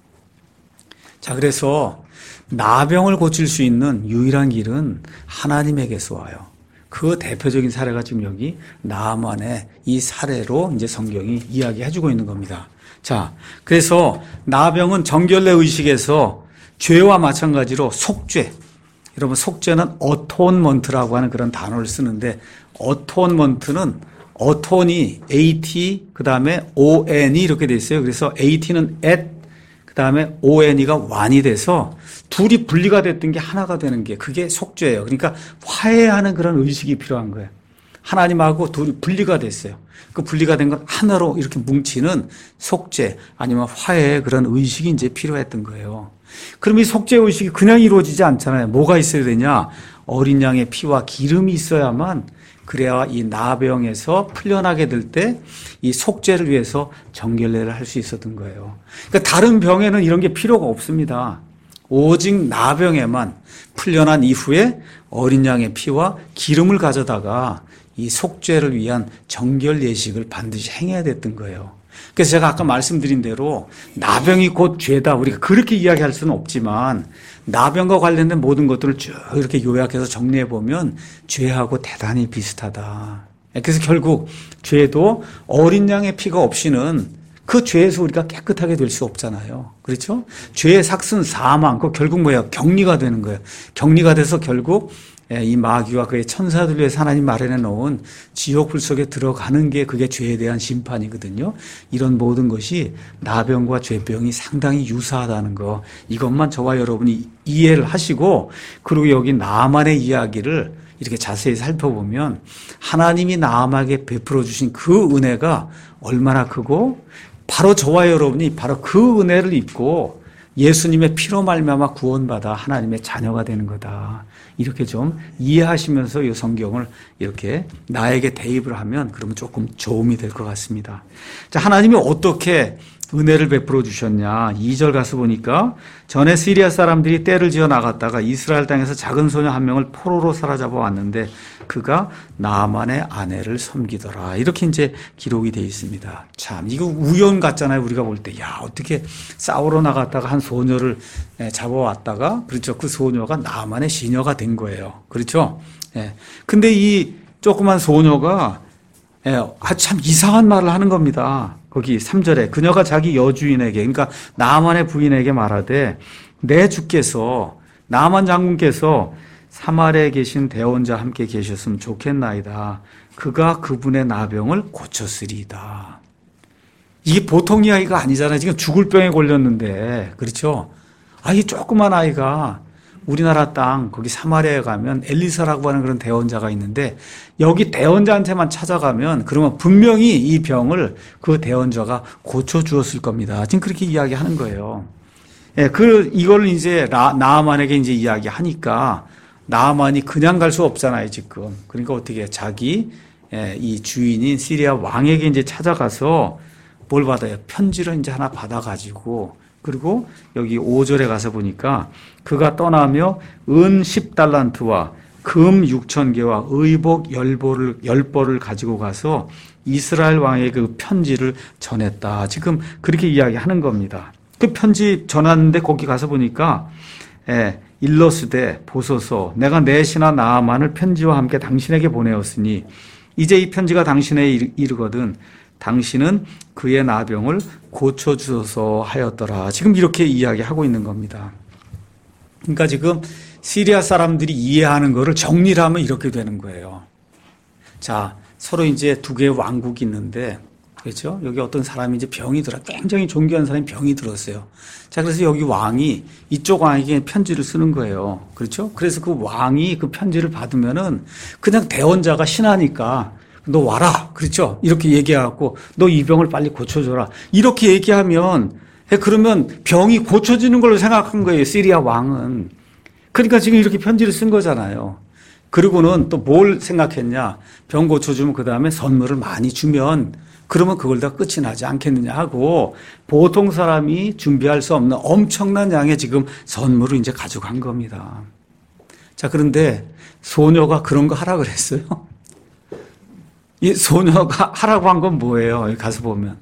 [SPEAKER 1] 자, 그래서 나병을 고칠 수 있는 유일한 길은 하나님에게서 와요. 그 대표적인 사례가 지금 여기 나아만의 이 사례로 이제 성경이 이야기해주고 있는 겁니다. 자, 그래서 나병은 정결례 의식에서 죄와 마찬가지로 속죄. 여러분, 속죄는 어톤먼트라고 하는 그런 단어를 쓰는데, 어톤먼트는 어톤이 AT, 그 다음에 ON이 이렇게 돼 있어요. 그래서 AT는 at, 그 다음에 ON이가 완이 돼서 둘이 분리가 됐던 게 하나가 되는 게 그게 속죄예요. 그러니까 화해하는 그런 의식이 필요한 거예요. 하나님하고 둘이 분리가 됐어요. 그 분리가 된 건 하나로 이렇게 뭉치는 속죄 아니면 화해의 그런 의식이 이제 필요했던 거예요. 그럼 이 속죄 의식이 그냥 이루어지지 않잖아요. 뭐가 있어야 되냐? 어린 양의 피와 기름이 있어야만 그래야 이 나병에서 풀려나게 될 때 이 속죄를 위해서 정결례를 할 수 있었던 거예요. 그러니까 다른 병에는 이런 게 필요가 없습니다. 오직 나병에만 풀려난 이후에 어린 양의 피와 기름을 가져다가 이 속죄를 위한 정결 예식을 반드시 행해야 됐던 거예요. 그래서 제가 아까 말씀드린 대로 나병이 곧 죄다 우리가 그렇게 이야기할 수는 없지만 나병과 관련된 모든 것들을 쭉 이렇게 요약해서 정리해 보면 죄하고 대단히 비슷하다. 그래서 결국 죄도 어린 양의 피가 없이는 그 죄에서 우리가 깨끗하게 될 수 없잖아요. 그렇죠? 죄의 삭은 사망, 그 결국 뭐예요? 격리가 되는 거예요. 격리가 돼서 결국 이 마귀와 그의 천사들 위해서 하나님 마련해 놓은 지옥불 속에 들어가는 게 그게 죄에 대한 심판이거든요. 이런 모든 것이 나병과 죄병이 상당히 유사하다는 거, 이것만 저와 여러분이 이해를 하시고, 그리고 여기 나만의 이야기를 이렇게 자세히 살펴보면 하나님이 나암에게 베풀어 주신 그 은혜가 얼마나 크고, 바로 저와 여러분이 바로 그 은혜를 입고 예수님의 피로 말미암아 구원받아 하나님의 자녀가 되는 거다. 이렇게 좀 이해하시면서 이 성경을 이렇게 나에게 대입을 하면 그러면 조금 도움이 될 것 같습니다. 자, 하나님이 어떻게 은혜를 베풀어 주셨냐. 2절 가서 보니까 전에 시리아 사람들이 떼를 지어 나갔다가 이스라엘 땅에서 작은 소녀 한 명을 포로로 사로잡아 왔는데 그가 나만의 아내를 섬기더라. 이렇게 이제 기록이 되어 있습니다. 참 이거 우연 같잖아요. 우리가 볼 때 야 어떻게 싸우러 나갔다가 한 소녀를 잡아왔다가 그렇죠. 그 소녀가 나만의 시녀가 된 거예요. 그렇죠. 예. 근데 이 조그만 소녀가 참 이상한 말을 하는 겁니다. 거기 3절에 그녀가 자기 여주인에게 그러니까 나만의 부인에게 말하되 내 주께서 나만 장군께서 사마리아에 계신 대원자와 함께 계셨으면 좋겠나이다. 그가 그분의 나병을 고쳤으리이다. 이게 보통 이야기가 아니잖아요. 지금 죽을 병에 걸렸는데 그렇죠. 이 조그만 아이가 우리나라 땅 거기 사마리아에 가면 엘리사라고 하는 그런 대원자가 있는데 여기 대원자한테만 찾아가면 그러면 분명히 이 병을 그 대원자가 고쳐주었을 겁니다. 지금 그렇게 이야기하는 거예요. 예, 이걸 이제 나아만에게 이제 이야기하니까 나아만이 그냥 갈 수 없잖아요, 지금. 그러니까 어떻게 자기 이 주인인 시리아 왕에게 이제 찾아가서 뭘 받아요? 편지를 이제 하나 받아가지고 그리고 여기 5절에 가서 보니까 그가 떠나며 은 10달란트와 금 6,000개와 의복 10벌을 가지고 가서 이스라엘 왕에게 그 편지를 전했다. 지금 그렇게 이야기하는 겁니다. 그 편지 전하는데 거기 가서 보니까 일러스되 보소서 내가 내 신하 나아만을 편지와 함께 당신에게 보내었으니 이제 이 편지가 당신에 이르거든 당신은 그의 나병을 고쳐주소서 하였더라. 지금 이렇게 이야기하고 있는 겁니다. 그러니까 지금 시리아 사람들이 이해하는 거를 정리를 하면 이렇게 되는 거예요. 자, 서로 이제 두 개의 왕국이 있는데, 그렇죠? 여기 어떤 사람이 이제 병이 들어, 굉장히 존귀한 사람이 병이 들었어요. 자, 그래서 여기 왕이 이쪽 왕에게 편지를 쓰는 거예요. 그렇죠? 그래서 그 왕이 그 편지를 받으면은 그냥 대원자가 신하니까 너 와라. 그렇죠? 이렇게 얘기해갖고 너 이 병을 빨리 고쳐줘라. 이렇게 얘기하면 그러면 병이 고쳐지는 걸로 생각한 거예요. 시리아 왕은. 그러니까 지금 이렇게 편지를 쓴 거잖아요. 그리고는 또 뭘 생각했냐. 병 고쳐주면 그 다음에 선물을 많이 주면 그러면 그걸 다 끝이 나지 않겠느냐 하고 보통 사람이 준비할 수 없는 엄청난 양의 지금 선물을 이제 가져간 겁니다. 자, 그런데 소녀가 그런 거 하라 그랬어요. 이 소녀가 하라고 한 건 뭐예요? 여기 가서 보면.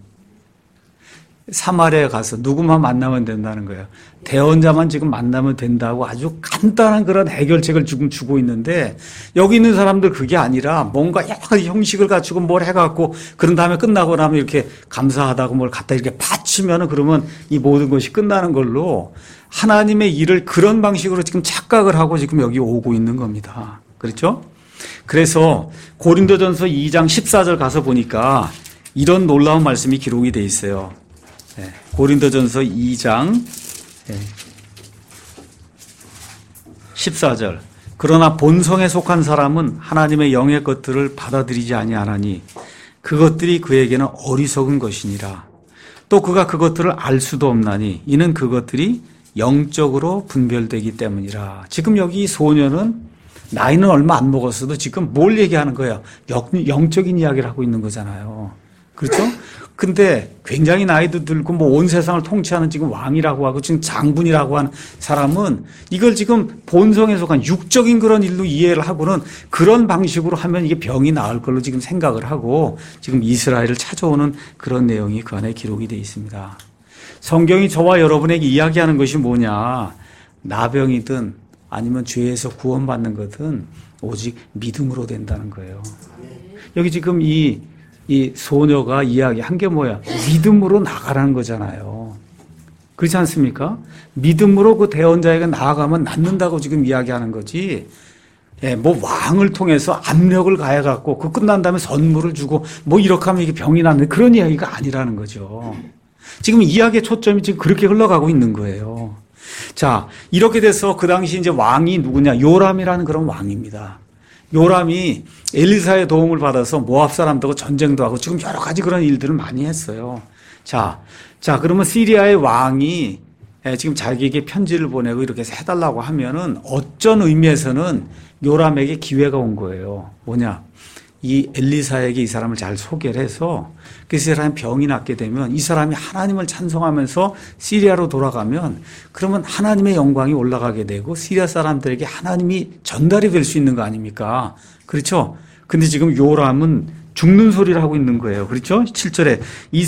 [SPEAKER 1] 사마리아에 가서 누구만 만나면 된다는 거예요. 대원자만 지금 만나면 된다고 아주 간단한 그런 해결책을 지금 주고 있는데 여기 있는 사람들 그게 아니라 뭔가 약간 형식을 갖추고 뭘 해갖고 그런 다음에 끝나고 나면 이렇게 감사하다고 뭘 갖다 이렇게 바치면은 그러면 이 모든 것이 끝나는 걸로 하나님의 일을 그런 방식으로 지금 착각을 하고 지금 여기 오고 있는 겁니다. 그렇죠? 그래서 고린도전서 2장 14절 가서 보니까 이런 놀라운 말씀이 기록이 되어 있어요. 고린도전서 2장 14절 그러나 본성에 속한 사람은 하나님의 영의 것들을 받아들이지 아니하나니 그것들이 그에게는 어리석은 것이니라. 또 그가 그것들을 알 수도 없나니 이는 그것들이 영적으로 분별되기 때문이라. 지금 여기 소녀는 나이는 얼마 안 먹었어도 지금 뭘 얘기하는 거예요? 영적인 이야기를 하고 있는 거잖아요. 그렇죠? 근데 굉장히 나이도 들고 뭐 온 세상을 통치하는 지금 왕이라고 하고 지금 장군이라고 하는 사람은 이걸 지금 본성에 속한 육적인 그런 일로 이해를 하고는 그런 방식으로 하면 이게 병이 나을 걸로 지금 생각을 하고 지금 이스라엘을 찾아오는 그런 내용이 그 안에 기록이 되어 있습니다. 성경이 저와 여러분에게 이야기하는 것이 뭐냐? 나병이든 아니면 죄에서 구원받는 것은 오직 믿음으로 된다는 거예요. 여기 지금 이 소녀가 이야기한 게 뭐야? 믿음으로 나가라는 거잖아요. 그렇지 않습니까? 믿음으로 그 대언자에게 나아가면 낫는다고 지금 이야기하는 거지. 예, 뭐 왕을 통해서 압력을 가해갖고 그 끝난 다음에 선물을 주고 뭐 이렇게 하면 이게 병이 낫는 그런 이야기가 아니라는 거죠. 지금 이야기의 초점이 지금 그렇게 흘러가고 있는 거예요. 자, 이렇게 돼서 그 당시 이제 왕이 누구냐? 요람이라는 그런 왕입니다. 요람이 엘리사의 도움을 받아서 모압 사람들하고 전쟁도 하고 지금 여러 가지 그런 일들을 많이 했어요. 자, 그러면 시리아의 왕이 지금 자기에게 편지를 보내고 이렇게 해달라고 하면은 어쩐 의미에서는 요람에게 기회가 온 거예요. 뭐냐? 이 엘리사에게 이 사람을 잘 소개를 해서 그 사람이 병이 낫게 되면 이 사람이 하나님을 찬송하면서 시리아로 돌아가면 그러면 하나님의 영광이 올라가게 되고 시리아 사람들에게 하나님이 전달이 될 수 있는 거 아닙니까? 그렇죠? 근데 지금 요람은 죽는 소리를 하고 있는 거예요. 그렇죠? 7절에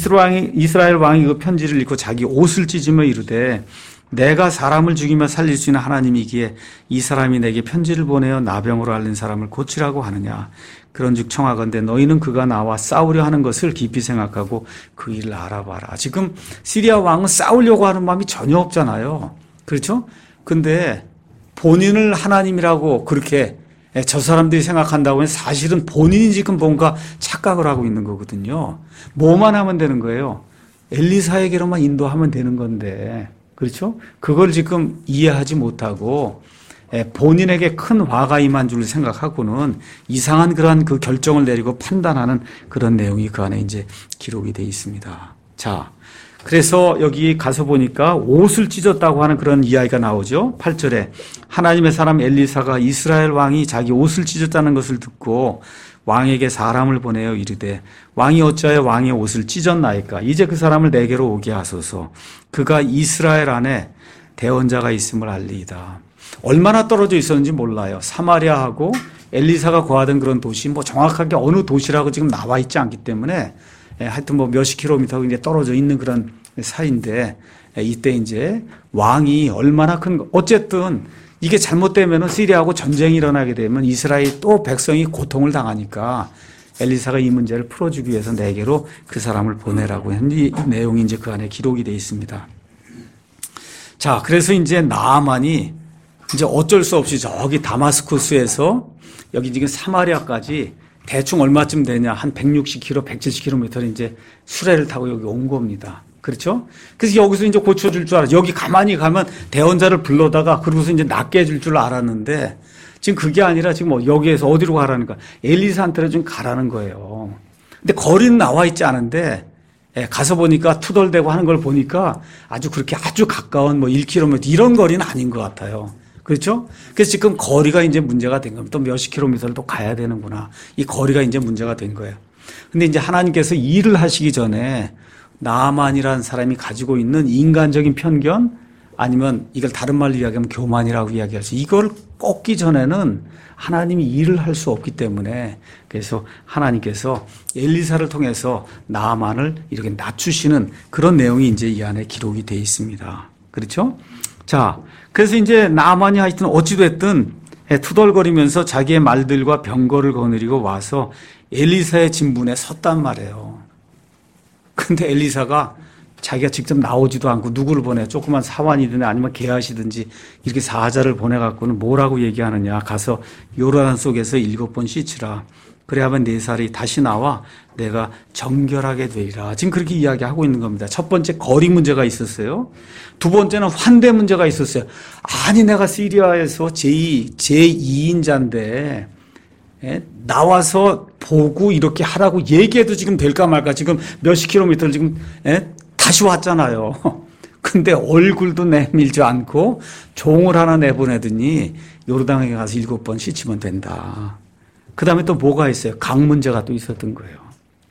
[SPEAKER 1] 이스라엘 왕이 그 편지를 읽고 자기 옷을 찢으며 이르되 내가 사람을 죽이며 살릴 수 있는 하나님이기에 이 사람이 내게 편지를 보내어 나병으로 앓는 사람을 고치라고 하느냐. 그런즉 청하건대 너희는 그가 나와 싸우려 하는 것을 깊이 생각하고 그 일을 알아봐라. 지금 시리아 왕은 싸우려고 하는 마음이 전혀 없잖아요. 그렇죠? 근데 본인을 하나님이라고 그렇게 저 사람들이 생각한다고 하면 사실은 본인이 지금 뭔가 착각을 하고 있는 거거든요. 뭐만 하면 되는 거예요. 엘리사에게로만 인도하면 되는 건데, 그렇죠? 그걸 지금 이해하지 못하고 본인에게 큰 화가 임한 줄 생각하고는 이상한 그러한 그 결정을 내리고 판단하는 그런 내용이 그 안에 이제 기록이 되어 있습니다. 자, 그래서 여기 가서 보니까 옷을 찢었다고 하는 그런 이야기가 나오죠. 8절에 하나님의 사람 엘리사가 이스라엘 왕이 자기 옷을 찢었다는 것을 듣고 왕에게 사람을 보내어 이르되 왕이 어찌하여 왕의 옷을 찢었나이까? 이제 그 사람을 내게로 오게 하소서. 그가 이스라엘 안에 대언자가 있음을 알리이다. 얼마나 떨어져 있었는지 몰라요. 사마리아하고 엘리사가 거하던 그런 도시, 뭐 정확하게 어느 도시라고 지금 나와 있지 않기 때문에 하여튼 뭐 몇십 킬로미터 이제 떨어져 있는 그런 사이인데 이때 이제 왕이 얼마나 큰, 어쨌든 이게 잘못되면은 시리아하고 전쟁이 일어나게 되면 이스라엘 또 백성이 고통을 당하니까 엘리사가 이 문제를 풀어주기 위해서 내게로 그 사람을 보내라고 한 이 내용이 이제 그 안에 기록이 되어 있습니다. 자, 그래서 이제 나아만이 이제 어쩔 수 없이 저기 다마스쿠스에서 여기 지금 사마리아까지 대충 얼마쯤 되냐, 한 160km, 170km를 이제 수레를 타고 여기 온 겁니다. 그렇죠? 그래서 여기서 이제 고쳐줄 줄 알았죠. 여기 가만히 가면 대언자를 불러다가 그러고서 이제 낫게 해줄 줄 알았는데 지금 그게 아니라 지금 뭐 여기에서 어디로 가라니까 엘리사한테로 좀 가라는 거예요. 근데 거리는 나와 있지 않은데 가서 보니까 투덜대고 하는 걸 보니까 아주 그렇게 아주 가까운 뭐 1km 이런 거리는 아닌 것 같아요. 그렇죠? 그래서 지금 거리가 이제 문제가 된 겁니다. 또 몇십 킬로미터를 또 가야 되는구나. 이 거리가 이제 문제가 된 거예요. 근데 이제 하나님께서 일을 하시기 전에 나아만이라는 사람이 가지고 있는 인간적인 편견 아니면 이걸 다른 말로 이야기하면 교만이라고 이야기하죠. 이걸 꺾기 전에는 하나님이 일을 할 수 없기 때문에 그래서 하나님께서 엘리사를 통해서 나아만을 이렇게 낮추시는 그런 내용이 이제 이 안에 기록이 되어 있습니다. 그렇죠? 자, 그래서 이제 나아만이 하여튼 어찌됐든 투덜거리면서 자기의 말들과 병거를 거느리고 와서 엘리사의 진분에 섰단 말이에요. 근데 엘리사가 자기가 직접 나오지도 않고 누구를 보내? 조그만 사환이든 아니면 게하시든지 이렇게 사자를 보내갖고는 뭐라고 얘기하느냐. 가서 요르단 속에서 7번 씻으라. 그래야만 네 살이 다시 나와 내가 정결하게 되리라. 지금 그렇게 이야기하고 있는 겁니다. 첫 번째 거리 문제가 있었어요. 두 번째는 환대 문제가 있었어요. 아니 내가 시리아에서 제2인자인데 나와서 보고 이렇게 하라고 얘기해도 지금 될까 말까. 지금 몇십 킬로미터를 지금 다시 왔잖아요. 근데 얼굴도 내밀지 않고 종을 하나 내보내더니 요르단에 가서 7번 씻으면 된다. 그 다음에 또 뭐가 있어요? 강 문제가 또 있었던 거예요.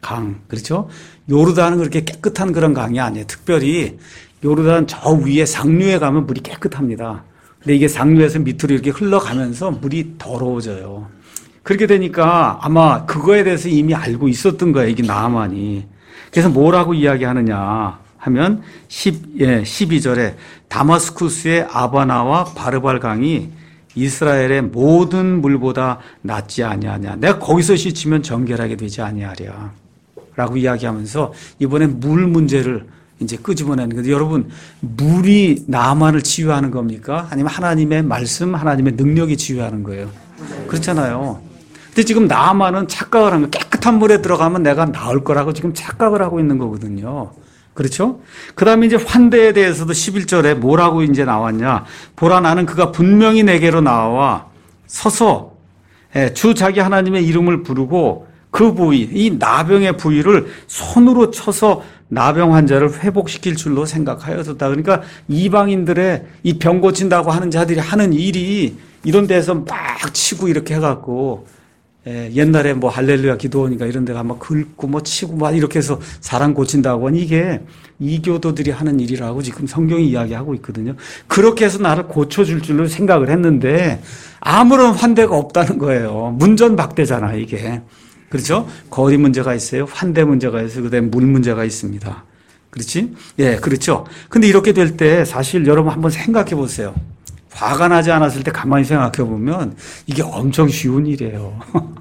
[SPEAKER 1] 강. 그렇죠? 요르단은 그렇게 깨끗한 그런 강이 아니에요. 특별히 요르단 저 위에 상류에 가면 물이 깨끗합니다. 근데 이게 상류에서 밑으로 이렇게 흘러가면서 물이 더러워져요. 그렇게 되니까 아마 그거에 대해서 이미 알고 있었던 거예요. 이게 나아만이. 그래서 뭐라고 이야기하느냐 하면 12절에 다마스쿠스의 아바나와 바르발 강이 이스라엘의 모든 물보다 낫지 아니하냐. 내가 거기서 씻으면 정결하게 되지 아니하랴. 라고 이야기하면서 이번에 물 문제를 이제 끄집어내는 건데, 여러분, 물이 나만을 치유하는 겁니까? 아니면 하나님의 말씀, 하나님의 능력이 치유하는 거예요? 그렇잖아요. 근데 지금 나만은 착각을 한 거예요. 깨끗한 물에 들어가면 내가 나을 거라고 지금 착각을 하고 있는 거거든요. 그렇죠? 그 다음에 이제 환대에 대해서도 11절에 뭐라고 이제 나왔냐. 보라, 나는 그가 분명히 내게로 나와 서서 주 자기 하나님의 이름을 부르고 그 부위, 이 나병의 부위를 손으로 쳐서 나병 환자를 회복시킬 줄로 생각하였었다. 그러니까 이방인들의 이 병 고친다고 하는 자들이 하는 일이 이런 데서 막 치고 이렇게 해갖고, 옛날에 뭐 할렐루야 기도원인가 이런 데가 막 긁고 뭐 치고 막 이렇게 해서 사람 고친다고 하니 이게 이교도들이 하는 일이라고 지금 성경이 이야기하고 있거든요. 그렇게 해서 나를 고쳐줄 줄로 생각을 했는데 아무런 환대가 없다는 거예요. 문전박대잖아, 이게. 그렇죠? 거리 문제가 있어요. 환대 문제가 있어요. 그다음에 물 문제가 있습니다. 그렇지? 예, 그렇죠. 근데 이렇게 될 때 사실 여러분 한번 생각해 보세요. 화가 나지 않았을 때 가만히 생각해 보면 이게 엄청 쉬운 일이에요.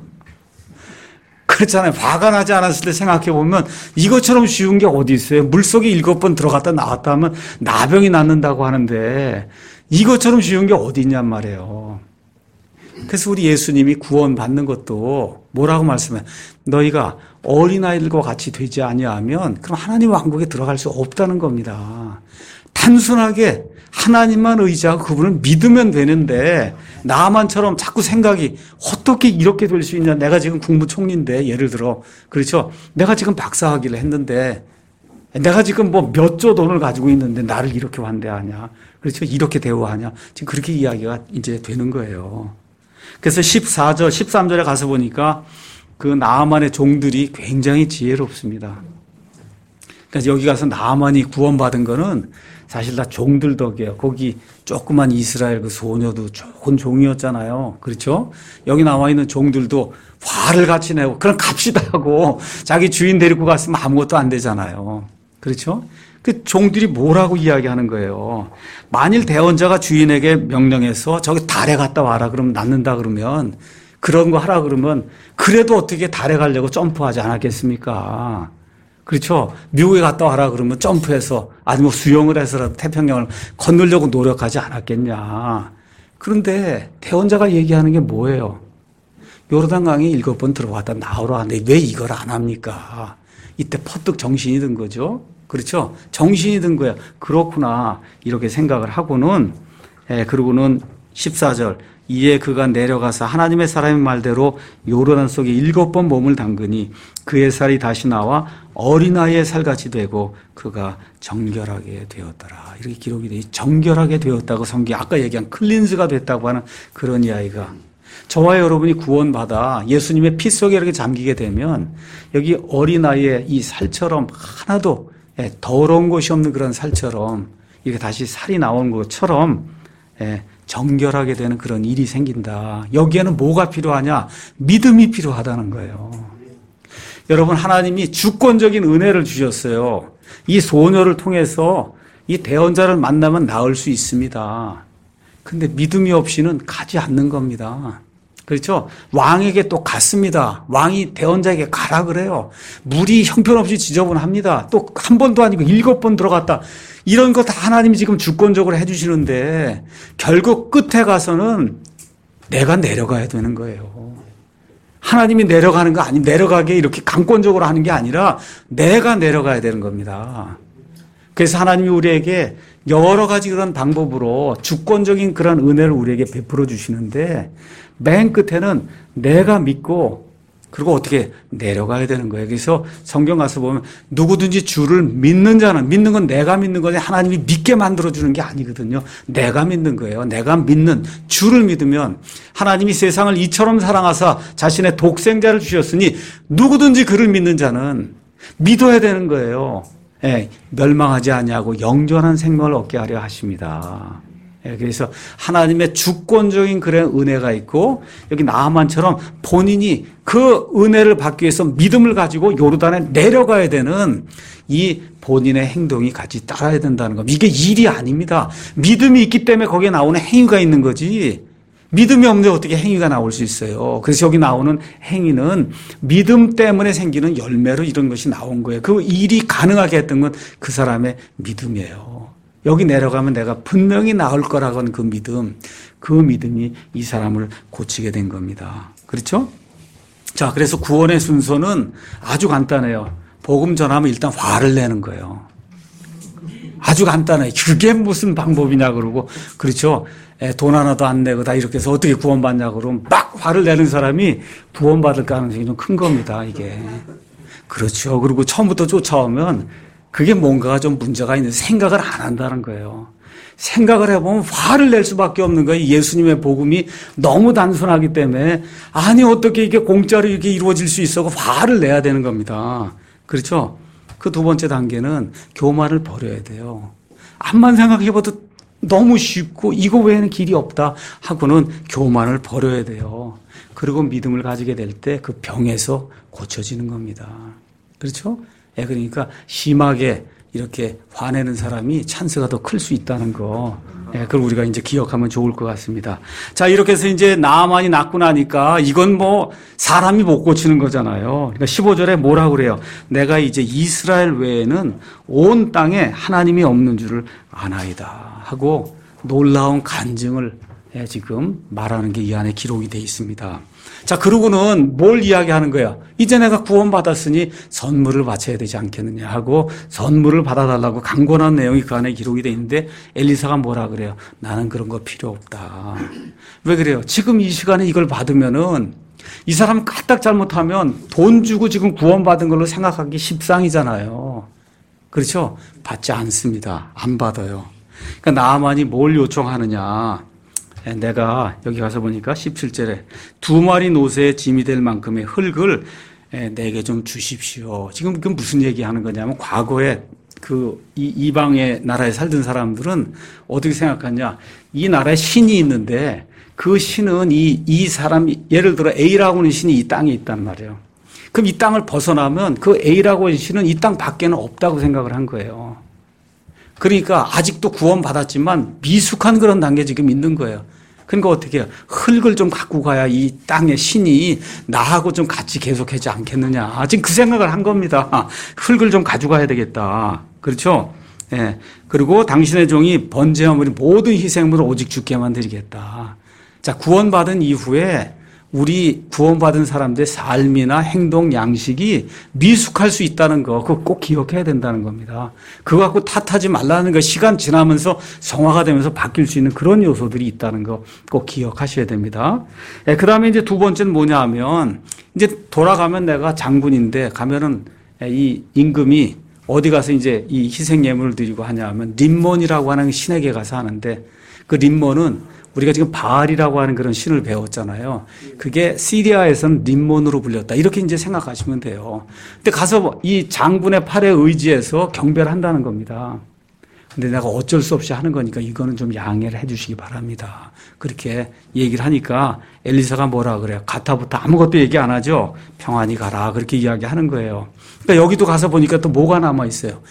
[SPEAKER 1] 그렇잖아요. 화가 나지 않았을 때 생각해 보면 이것처럼 쉬운 게 어디 있어요? 물속에 7번 들어갔다 나왔다 하면 나병이 낫는다고 하는데 이것처럼 쉬운 게 어디 있냔 말이에요. 그래서 우리 예수님이 구원받는 것도 뭐라고 말씀해요? 너희가 어린아이들과 같이 되지 아니하면 그럼 하나님 왕국에 들어갈 수 없다는 겁니다. 단순하게 하나님만 의지하고 그분을 믿으면 되는데 나만처럼 자꾸 생각이 어떻게 이렇게 될 수 있냐. 내가 지금 국무총리인데 예를 들어 그렇죠. 내가 지금 박사학위를 했는데 내가 지금 뭐 몇 조 돈을 가지고 있는데 나를 이렇게 환대하냐. 그렇죠. 이렇게 대우하냐. 지금 그렇게 이야기가 이제 되는 거예요. 그래서 14절, 13절에 가서 보니까 그 나아만의 종들이 굉장히 지혜롭습니다. 그래서 여기 가서 나아만이 구원받은 거는 사실 다 종들 덕이에요. 거기 조그만 이스라엘 그 소녀도 좋은 종이었잖아요. 그렇죠? 여기 나와 있는 종들도 화를 같이 내고 그럼 갑시다 하고 자기 주인 데리고 갔으면 아무것도 안 되잖아요. 그렇죠? 그 종들이 뭐라고 이야기하는 거예요. 만일 대원자가 주인에게 명령해서 저기 달에 갔다 와라 그러면 낫는다 그러면 그런 거 하라 그러면 그래도 어떻게 달에 가려고 점프하지 않았겠습니까? 그렇죠? 미국에 갔다 와라 그러면 점프해서 아니 뭐 수영을 해서라도 태평양을 건너려고 노력하지 않았겠냐. 그런데 대원자가 얘기하는 게 뭐예요? 요르단강에 7번 들어갔다 나오라 하는데 왜 이걸 안 합니까? 이때 퍼뜩 정신이 든 거죠. 그렇죠? 정신이 든 거야. 그렇구나. 이렇게 생각을 하고는, 그러고는 14절. 이에 그가 내려가서 하나님의 사람의 말대로 요르단 속에 7번 몸을 담그니 그의 살이 다시 나와 어린아이의 살같이 되고 그가 정결하게 되었더라. 이렇게 기록이 돼. 정결하게 되었다고 성경이 아까 얘기한 클린즈가 됐다고 하는 그런 이야기가. 저와 여러분이 구원받아 예수님의 피 속에 이렇게 잠기게 되면 여기 어린아이의 이 살처럼 하나도 더러운 것이 없는 그런 살처럼 이렇게 다시 살이 나온 것처럼 정결하게 되는 그런 일이 생긴다. 여기에는 뭐가 필요하냐? 믿음이 필요하다는 거예요. 여러분, 하나님이 주권적인 은혜를 주셨어요. 이 소녀를 통해서 이 대언자를 만나면 나을 수 있습니다. 근데 믿음이 없이는 가지 않는 겁니다. 그렇죠? 왕에게 또 갔습니다. 왕이 대언자에게 가라 그래요. 물이 형편없이 지저분합니다. 또 한 번도 아니고 7번 들어갔다. 이런 거 다 하나님이 지금 주권적으로 해주시는데 결국 끝에 가서는 내가 내려가야 되는 거예요. 하나님이 내려가는 거 내려가게 이렇게 강권적으로 하는 게 아니라 내가 내려가야 되는 겁니다. 그래서 하나님이 우리에게 여러 가지 그런 방법으로 주권적인 그런 은혜를 우리에게 베풀어 주시는데 맨 끝에는 내가 믿고 그리고 어떻게 내려가야 되는 거예요. 그래서 성경 가서 보면 누구든지 주를 믿는 자는, 믿는 건 내가 믿는 거지 하나님이 믿게 만들어주는 게 아니거든요. 내가 믿는 거예요. 내가 믿는 주를 믿으면 하나님이 세상을 이처럼 사랑하사 자신의 독생자를 주셨으니 누구든지 그를 믿는 자는 믿어야 되는 거예요. 예, 멸망하지 아니하고 영존한 생명을 얻게 하려 하십니다. 예, 그래서 하나님의 주권적인 그런 은혜가 있고 여기 나아만처럼 본인이 그 은혜를 받기 위해서 믿음을 가지고 요르단에 내려가야 되는 이 본인의 행동이 같이 따라야 된다는 겁니다. 이게 일이 아닙니다. 믿음이 있기 때문에 거기에 나오는 행위가 있는 거지. 믿음이 없는데 어떻게 행위가 나올 수 있어요. 그래서 여기 나오는 행위는 믿음 때문에 생기는 열매로 이런 것이 나온 거예요. 그 일이 가능하게 했던 건 그 사람의 믿음이에요. 여기 내려가면 내가 분명히 나올 거라고 하는 그 믿음이 이 사람을 고치게 된 겁니다. 그렇죠? 자, 그래서 구원의 순서는 아주 간단해요. 복음 전하면 일단 화를 내는 거예요. 아주 간단해요. 그게 무슨 방법이냐 그러고, 그렇죠? 돈 하나도 안 내고 다 이렇게 해서 어떻게 구원받냐 그러면 막 화를 내는 사람이 구원받을 가능성이 좀 큰 겁니다, 이게. 그렇죠. 그리고 처음부터 쫓아오면 그게 뭔가가 좀 문제가 있는데 생각을 안 한다는 거예요. 생각을 해보면 화를 낼 수밖에 없는 거예요. 예수님의 복음이 너무 단순하기 때문에 아니 어떻게 이게 공짜로 이렇게 이루어질 수 있어? 화를 내야 되는 겁니다. 그렇죠? 그 두 번째 단계는 교만을 버려야 돼요. 암만 생각해봐도 너무 쉽고 이거 외에는 길이 없다 하고는 교만을 버려야 돼요. 그리고 믿음을 가지게 될 때 그 병에서 고쳐지는 겁니다. 그렇죠? 그러니까 심하게 이렇게 화내는 사람이 찬스가 더 클 수 있다는 거. 그걸 우리가 이제 기억하면 좋을 것 같습니다. 자, 이렇게 해서 이제 나아만이 낳고 나니까 이건 뭐 사람이 못 고치는 거잖아요. 그러니까 15절에 뭐라고 그래요? 내가 이제 이스라엘 외에는 온 땅에 하나님이 없는 줄을 아나이다 하고 놀라운 간증을 지금 말하는 게 이 안에 기록이 되어 있습니다. 자, 그러고는 뭘 이야기하는 거야? 이제 내가 구원받았으니 선물을 바쳐야 되지 않겠느냐 하고 선물을 받아달라고 강권한 내용이 그 안에 기록이 되어 있는데 엘리사가 뭐라 그래요? 나는 그런 거 필요 없다. 왜 그래요? 지금 이 시간에 이걸 받으면은 이 사람 까딱 잘못하면 돈 주고 지금 구원받은 걸로 생각하기 십상이잖아요. 그렇죠? 받지 않습니다. 안 받아요. 그러니까 나아만이 뭘 요청하느냐? 내가 여기 가서 보니까 17절에 2마리 노새의 짐이 될 만큼의 흙을 내게 좀 주십시오. 지금 그 무슨 얘기하는 거냐면 과거에 그 이방의 나라에 살던 사람들은 어떻게 생각하냐? 이 나라에 신이 있는데 그 신은 이 사람이 예를 들어 A라고 하는 신이 이 땅에 있단 말이에요. 그럼 이 땅을 벗어나면 그 A라고 하는 신은 이 땅 밖에는 없다고 생각을 한 거예요. 그러니까 아직도 구원받았지만 미숙한 그런 단계 지금 있는 거예요. 그러니까 어떻게 해요? 흙을 좀 갖고 가야 이 땅의 신이 나하고 좀 같이 계속하지 않겠느냐. 지금 그 생각을 한 겁니다. 흙을 좀 가져가야 되겠다. 그렇죠? 예. 그리고 당신의 종이 번제하물이 모든 희생물을 오직 주께만 드리겠다. 자, 구원받은 이후에 우리 구원받은 사람들의 삶이나 행동 양식이 미숙할 수 있다는 거, 그거 꼭 기억해야 된다는 겁니다. 그거 갖고 탓하지 말라는 거, 시간 지나면서 성화가 되면서 바뀔 수 있는 그런 요소들이 있다는 거 꼭 기억하셔야 됩니다. 그 다음에 이제 두 번째는 뭐냐 하면, 이제 돌아가면 내가 장군인데 가면은 이 임금이 어디 가서 이제 이 희생 예물을 드리고 하냐 하면 림몬이라고 하는 신에게 가서 하는데 그 림몬은 우리가 지금 바알이라고 하는 그런 신을 배웠잖아요. 그게 시리아에서는 림몬으로 불렸다. 이렇게 이제 생각하시면 돼요. 근데 가서 이 장군의 팔에 의지해서 경배를 한다는 겁니다. 근데 내가 어쩔 수 없이 하는 거니까 이거는 좀 양해를 해 주시기 바랍니다. 그렇게 얘기를 하니까 엘리사가 뭐라 그래요? 가타부터 아무것도 얘기 안 하죠. 평안히 가라. 그렇게 이야기하는 거예요. 그러니까 여기도 가서 보니까 또 뭐가 남아 있어요.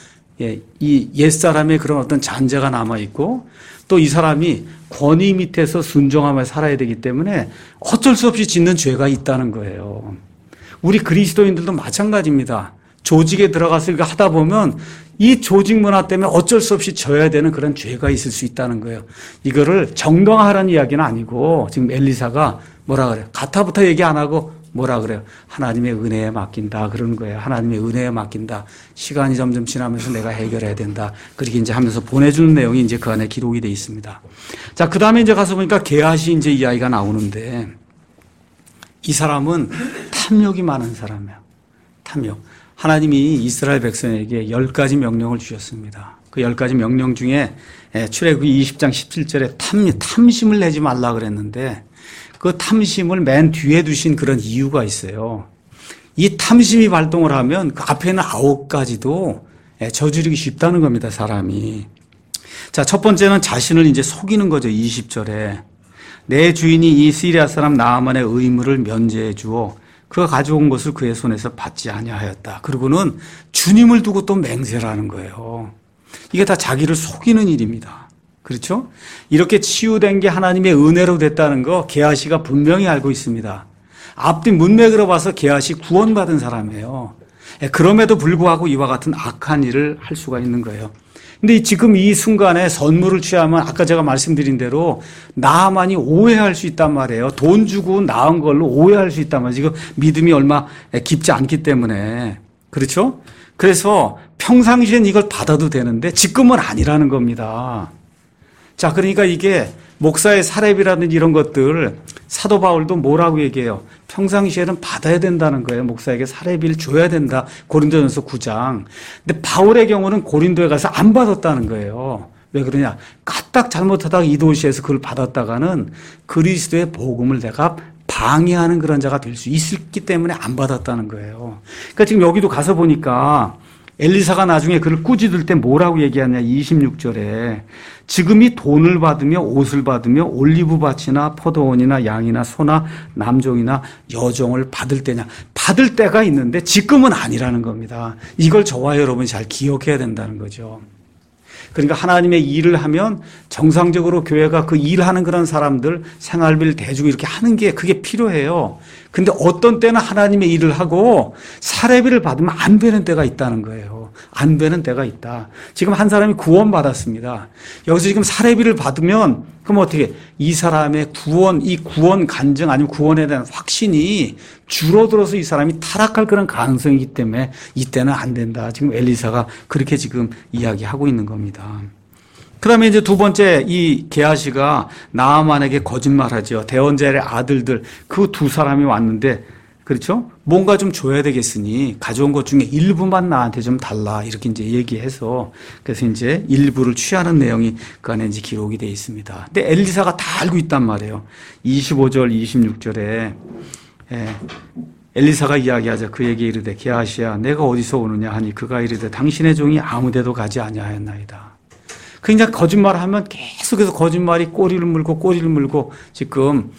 [SPEAKER 1] 이 옛사람의 그런 어떤 잔재가 남아 있고 또 이 사람이 권위 밑에서 순종하며 살아야 되기 때문에 어쩔 수 없이 짓는 죄가 있다는 거예요. 우리 그리스도인들도 마찬가지입니다. 조직에 들어가서 이거 하다 보면 이 조직 문화 때문에 어쩔 수 없이 져야 되는 그런 죄가 있을 수 있다는 거예요. 이거를 정당화하라는 이야기는 아니고 지금 엘리사가 뭐라 그래요? 가타부터 얘기 안 하고 뭐라 그래요? 하나님의 은혜에 맡긴다 그러는 거예요. 하나님의 은혜에 맡긴다. 시간이 점점 지나면서 내가 해결해야 된다. 그렇게 이제 하면서 보내주는 내용이 이제 그 안에 기록이 되어 있습니다. 자, 그 다음에 이제 가서 보니까 게하시 이제 이야기가 나오는데 이 사람은 탐욕이 많은 사람이에요. 탐욕. 하나님이 이스라엘 백성에게 10가지 명령을 주셨습니다. 그 10가지 명령 중에 출애굽기 20장 17절에 탐심을 내지 말라 그랬는데 그 탐심을 맨 뒤에 두신 그런 이유가 있어요. 이 탐심이 발동을 하면 그 앞에 있는 9가지도 저지르기 쉽다는 겁니다, 사람이. 자, 첫 번째는 자신을 이제 속이는 거죠, 20절에. 내 주인이 이 시리아 사람 나아만의 의무를 면제해 주어 그가 가져온 것을 그의 손에서 받지 아니하였다. 그리고는 주님을 두고 또 맹세를 하는 거예요. 이게 다 자기를 속이는 일입니다. 그렇죠? 이렇게 치유된 게 하나님의 은혜로 됐다는 거 게하시가 분명히 알고 있습니다. 앞뒤 문맥으로 봐서 게하시 구원받은 사람이에요. 그럼에도 불구하고 이와 같은 악한 일을 할 수가 있는 거예요. 근데 지금 이 순간에 선물을 취하면 아까 제가 말씀드린 대로 나만이 오해할 수 있단 말이에요. 돈 주고 나은 걸로 오해할 수 있단 말이에요. 지금 믿음이 얼마 깊지 않기 때문에. 그렇죠? 그래서 평상시엔 이걸 받아도 되는데 지금은 아니라는 겁니다. 자, 그러니까 이게 목사의 사렙이라든지 이런 것들 사도 바울도 뭐라고 얘기해요? 평상시에는 받아야 된다는 거예요. 목사에게 사렙을 줘야 된다. 고린도전서 9장. 근데 바울의 경우는 고린도에 가서 안 받았다는 거예요. 왜 그러냐? 까딱 잘못하다가 이 도시에서 그걸 받았다가는 그리스도의 복음을 내가 방해하는 그런 자가 될 수 있기 때문에 안 받았다는 거예요. 그러니까 지금 여기도 가서 보니까 엘리사가 나중에 그를 꾸짖을 때 뭐라고 얘기하냐 26절에 지금이 돈을 받으며 옷을 받으며 올리브밭이나 포도원이나 양이나 소나 남종이나 여종을 받을 때냐. 받을 때가 있는데 지금은 아니라는 겁니다. 이걸 저와 여러분이 잘 기억해야 된다는 거죠. 그러니까 하나님의 일을 하면 정상적으로 교회가 그 일하는 그런 사람들 생활비를 대주고 이렇게 하는 게 그게 필요해요. 근데 어떤 때는 하나님의 일을 하고 사례비를 받으면 안 되는 때가 있다는 거예요. 안 되는 때가 있다. 지금 한 사람이 구원받았습니다. 여기서 지금 사례비를 받으면 그럼 어떻게 이 사람의 구원, 이 구원 간증 아니면 구원에 대한 확신이 줄어들어서 이 사람이 타락할 그런 가능성이기 때문에 이때는 안 된다. 지금 엘리사가 그렇게 지금 이야기하고 있는 겁니다. 그 다음에 이제 두 번째 이 게하시가 나아만에게 거짓말하죠. 대원자의 아들들 그 두 사람이 왔는데 그렇죠? 뭔가 좀 줘야 되겠으니 가져온 것 중에 일부만 나한테 좀 달라 이렇게 이제 얘기해서 그래서 이제 일부를 취하는 내용이 그 안에 이제 기록이 되어 있습니다. 근데 엘리사가 다 알고 있단 말이에요. 25절, 26절에 엘리사가 이야기하자 그에게 이르되 게하시야 내가 어디서 오느냐 하니 그가 이르되 당신의 종이 아무데도 가지 아니하였나이다. 그냥 거짓말하면 계속해서 거짓말이 꼬리를 물고 지금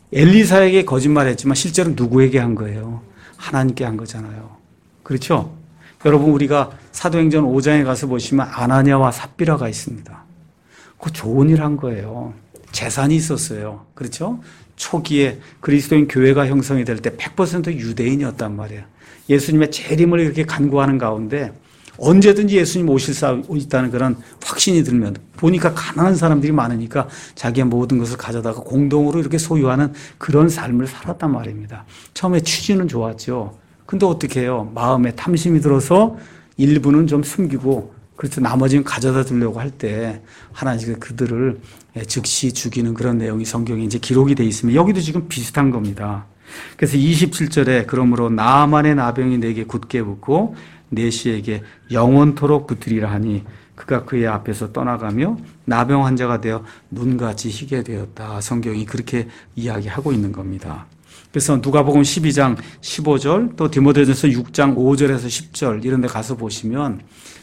[SPEAKER 1] 엘리사에게 거짓말했지만 실제로 누구에게 한 거예요? 하나님께 한 거잖아요. 그렇죠? 여러분 우리가 사도행전 5장에 가서 보시면 아나니아와 삽비라가 있습니다. 그 좋은 일 한 거예요. 재산이 있었어요. 그렇죠? 초기에 그리스도인 교회가 형성이 될 때 100% 유대인이었단 말이에요. 예수님의 재림을 이렇게 간구하는 가운데 언제든지 예수님 오실 수 있다는 그런 확신이 들면 보니까 가난한 사람들이 많으니까 자기의 모든 것을 가져다가 공동으로 이렇게 소유하는 그런 삶을 살았단 말입니다. 처음에 취지는 좋았죠. 근데 어떻게 해요? 마음에 탐심이 들어서 일부는 좀 숨기고 그래서 나머지는 가져다 두려고 할 때 하나님께서 그들을 즉시 죽이는 그런 내용이 성경에 이제 기록이 되어 있으면 여기도 지금 비슷한 겁니다. 그래서 27절에 그러므로 나아만의 나병이 내게 굳게 붙고 내 씨에게 영원토록 붙으리라 하니 그가 그의 앞에서 떠나가며 나병 환자가 되어 눈같이 희게 되었다. 성경이 그렇게 이야기하고 있는 겁니다. 그래서 누가복음 12장 15절 또 디모데전서 6장 5절에서 10절 이런 데 가서 보시면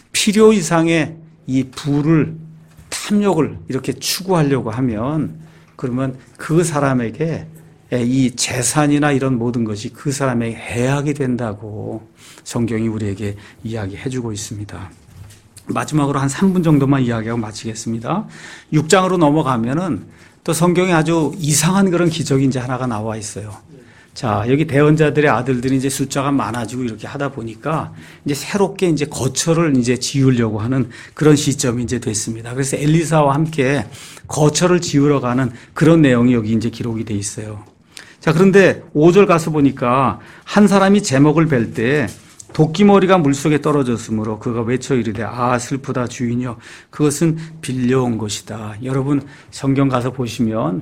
[SPEAKER 1] 필요 이상의 이 부를 탐욕을 이렇게 추구하려고 하면 그러면 그 사람에게 이 재산이나 이런 모든 것이 그 사람에게 해악이 된다고 성경이 우리에게 이야기해 주고 있습니다. 마지막으로 한 3분 정도만 이야기하고 마치겠습니다. 6장으로 넘어가면은 또 성경에 아주 이상한 그런 기적이 이제 하나가 나와 있어요. 자, 여기 대언자들의 아들들이 이제 숫자가 많아지고 이렇게 하다 보니까 이제 새롭게 이제 거처를 이제 지으려고 하는 그런 시점이 이제 됐습니다. 그래서 엘리사와 함께 거처를 지으러 가는 그런 내용이 여기 이제 기록이 돼 있어요. 자, 그런데 5절 가서 보니까 한 사람이 제목을 벨 때 도끼머리가 물속에 떨어졌으므로 그가 외쳐 이르되 아 슬프다 주인이여 그것은 빌려온 것이다. 여러분 성경 가서 보시면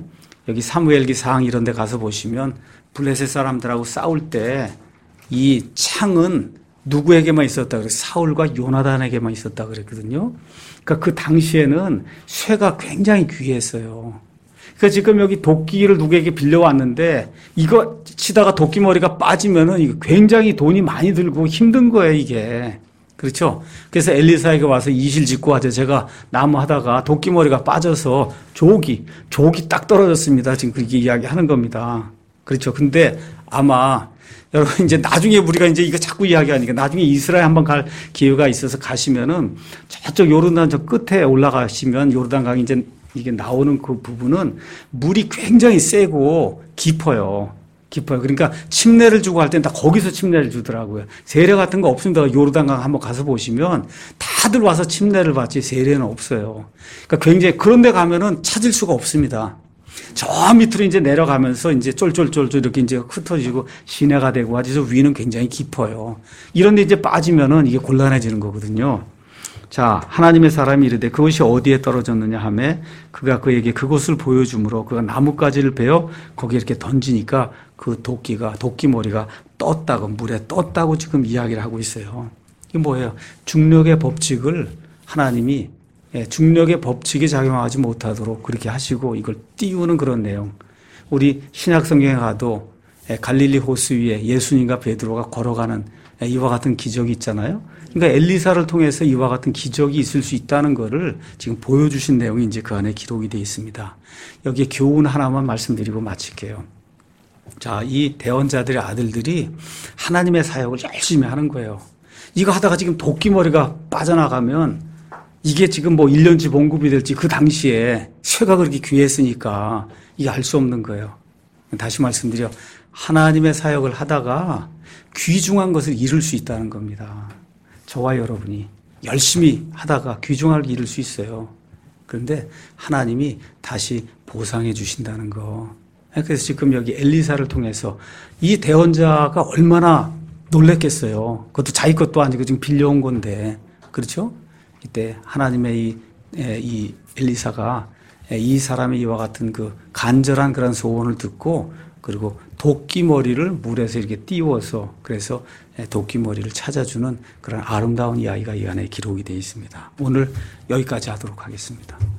[SPEAKER 1] 여기 사무엘기 4장 이런 데 가서 보시면 블레셋 사람들하고 싸울 때 이 창은 누구에게만 있었다 그래서 사울과 요나단에게만 있었다 그랬거든요. 그러니까 그 당시에는 쇠가 굉장히 귀했어요. 그러니까 지금 여기 도끼를 누구에게 빌려왔는데 이거 치다가 도끼 머리가 빠지면은 이거 굉장히 돈이 많이 들고 힘든 거예요, 이게. 그렇죠? 그래서 엘리사에게 와서 이실 짓고 하죠. 제가 나무 하다가 도끼 머리가 빠져서 족이 딱 떨어졌습니다. 지금 그렇게 이야기하는 겁니다. 그렇죠? 근데 아마 여러분 이제 나중에 우리가 이제 이거 자꾸 이야기하니까 나중에 이스라엘 한번 갈 기회가 있어서 가시면은 저쪽 요르단 저 끝에 올라가시면 요르단강이 이제 이게 나오는 그 부분은 물이 굉장히 세고 깊어요. 그러니까 침례를 주고 할 때는 다 거기서 침례를 주더라고요. 세례 같은 거 없습니다. 요르단강 한번 가서 보시면 다들 와서 침례를 받지 세례는 없어요. 그러니까 굉장히 그런 데 가면은 찾을 수가 없습니다. 저 밑으로 이제 내려가면서 이제 쫄쫄쫄쫄 이렇게 이제 흩어지고 시내가 되고 하지 저 위는 굉장히 깊어요. 이런 데 이제 빠지면은 이게 곤란해지는 거거든요. 자, 하나님의 사람이 이르되 그것이 어디에 떨어졌느냐 하매 그가 그에게 그곳을 보여주므로 그가 나뭇가지를 베어 거기에 이렇게 던지니까 그 도끼머리가 떴다고, 물에 떴다고 지금 이야기를 하고 있어요. 이게 뭐예요? 중력의 법칙을 하나님이 중력의 법칙이 작용하지 못하도록 그렇게 하시고 이걸 띄우는 그런 내용. 우리 신약 성경에 가도 갈릴리 호수 위에 예수님과 베드로가 걸어가는 이와 같은 기적이 있잖아요. 그러니까 엘리사를 통해서 이와 같은 기적이 있을 수 있다는 것을 지금 보여주신 내용이 이제 그 안에 기록이 되어 있습니다. 여기에 교훈 하나만 말씀드리고 마칠게요. 자, 이 대언자들의 아들들이 하나님의 사역을 열심히 하는 거예요. 이거 하다가 지금 도끼머리가 빠져나가면 이게 지금 뭐 1년치 봉급이 될지 그 당시에 쇠가 그렇게 귀했으니까 이게 알 수 없는 거예요. 다시 말씀드려 하나님의 사역을 하다가 귀중한 것을 잃을 수 있다는 겁니다. 저와 여러분이 열심히 하다가 귀중한 걸 잃을 수 있어요. 그런데 하나님이 다시 보상해 주신다는 거. 그래서 지금 여기 엘리사를 통해서 이 대언자가 얼마나 놀랬겠어요. 그것도 자기 것도 아니고 지금 빌려온 건데. 그렇죠? 이때 하나님의 이 엘리사가 이 사람의 이와 같은 그 간절한 그런 소원을 듣고 그리고 도끼머리를 물에서 이렇게 띄워서 그래서 도끼머리를 찾아주는 그런 아름다운 이야기가 이 안에 기록이 되어 있습니다. 오늘 여기까지 하도록 하겠습니다.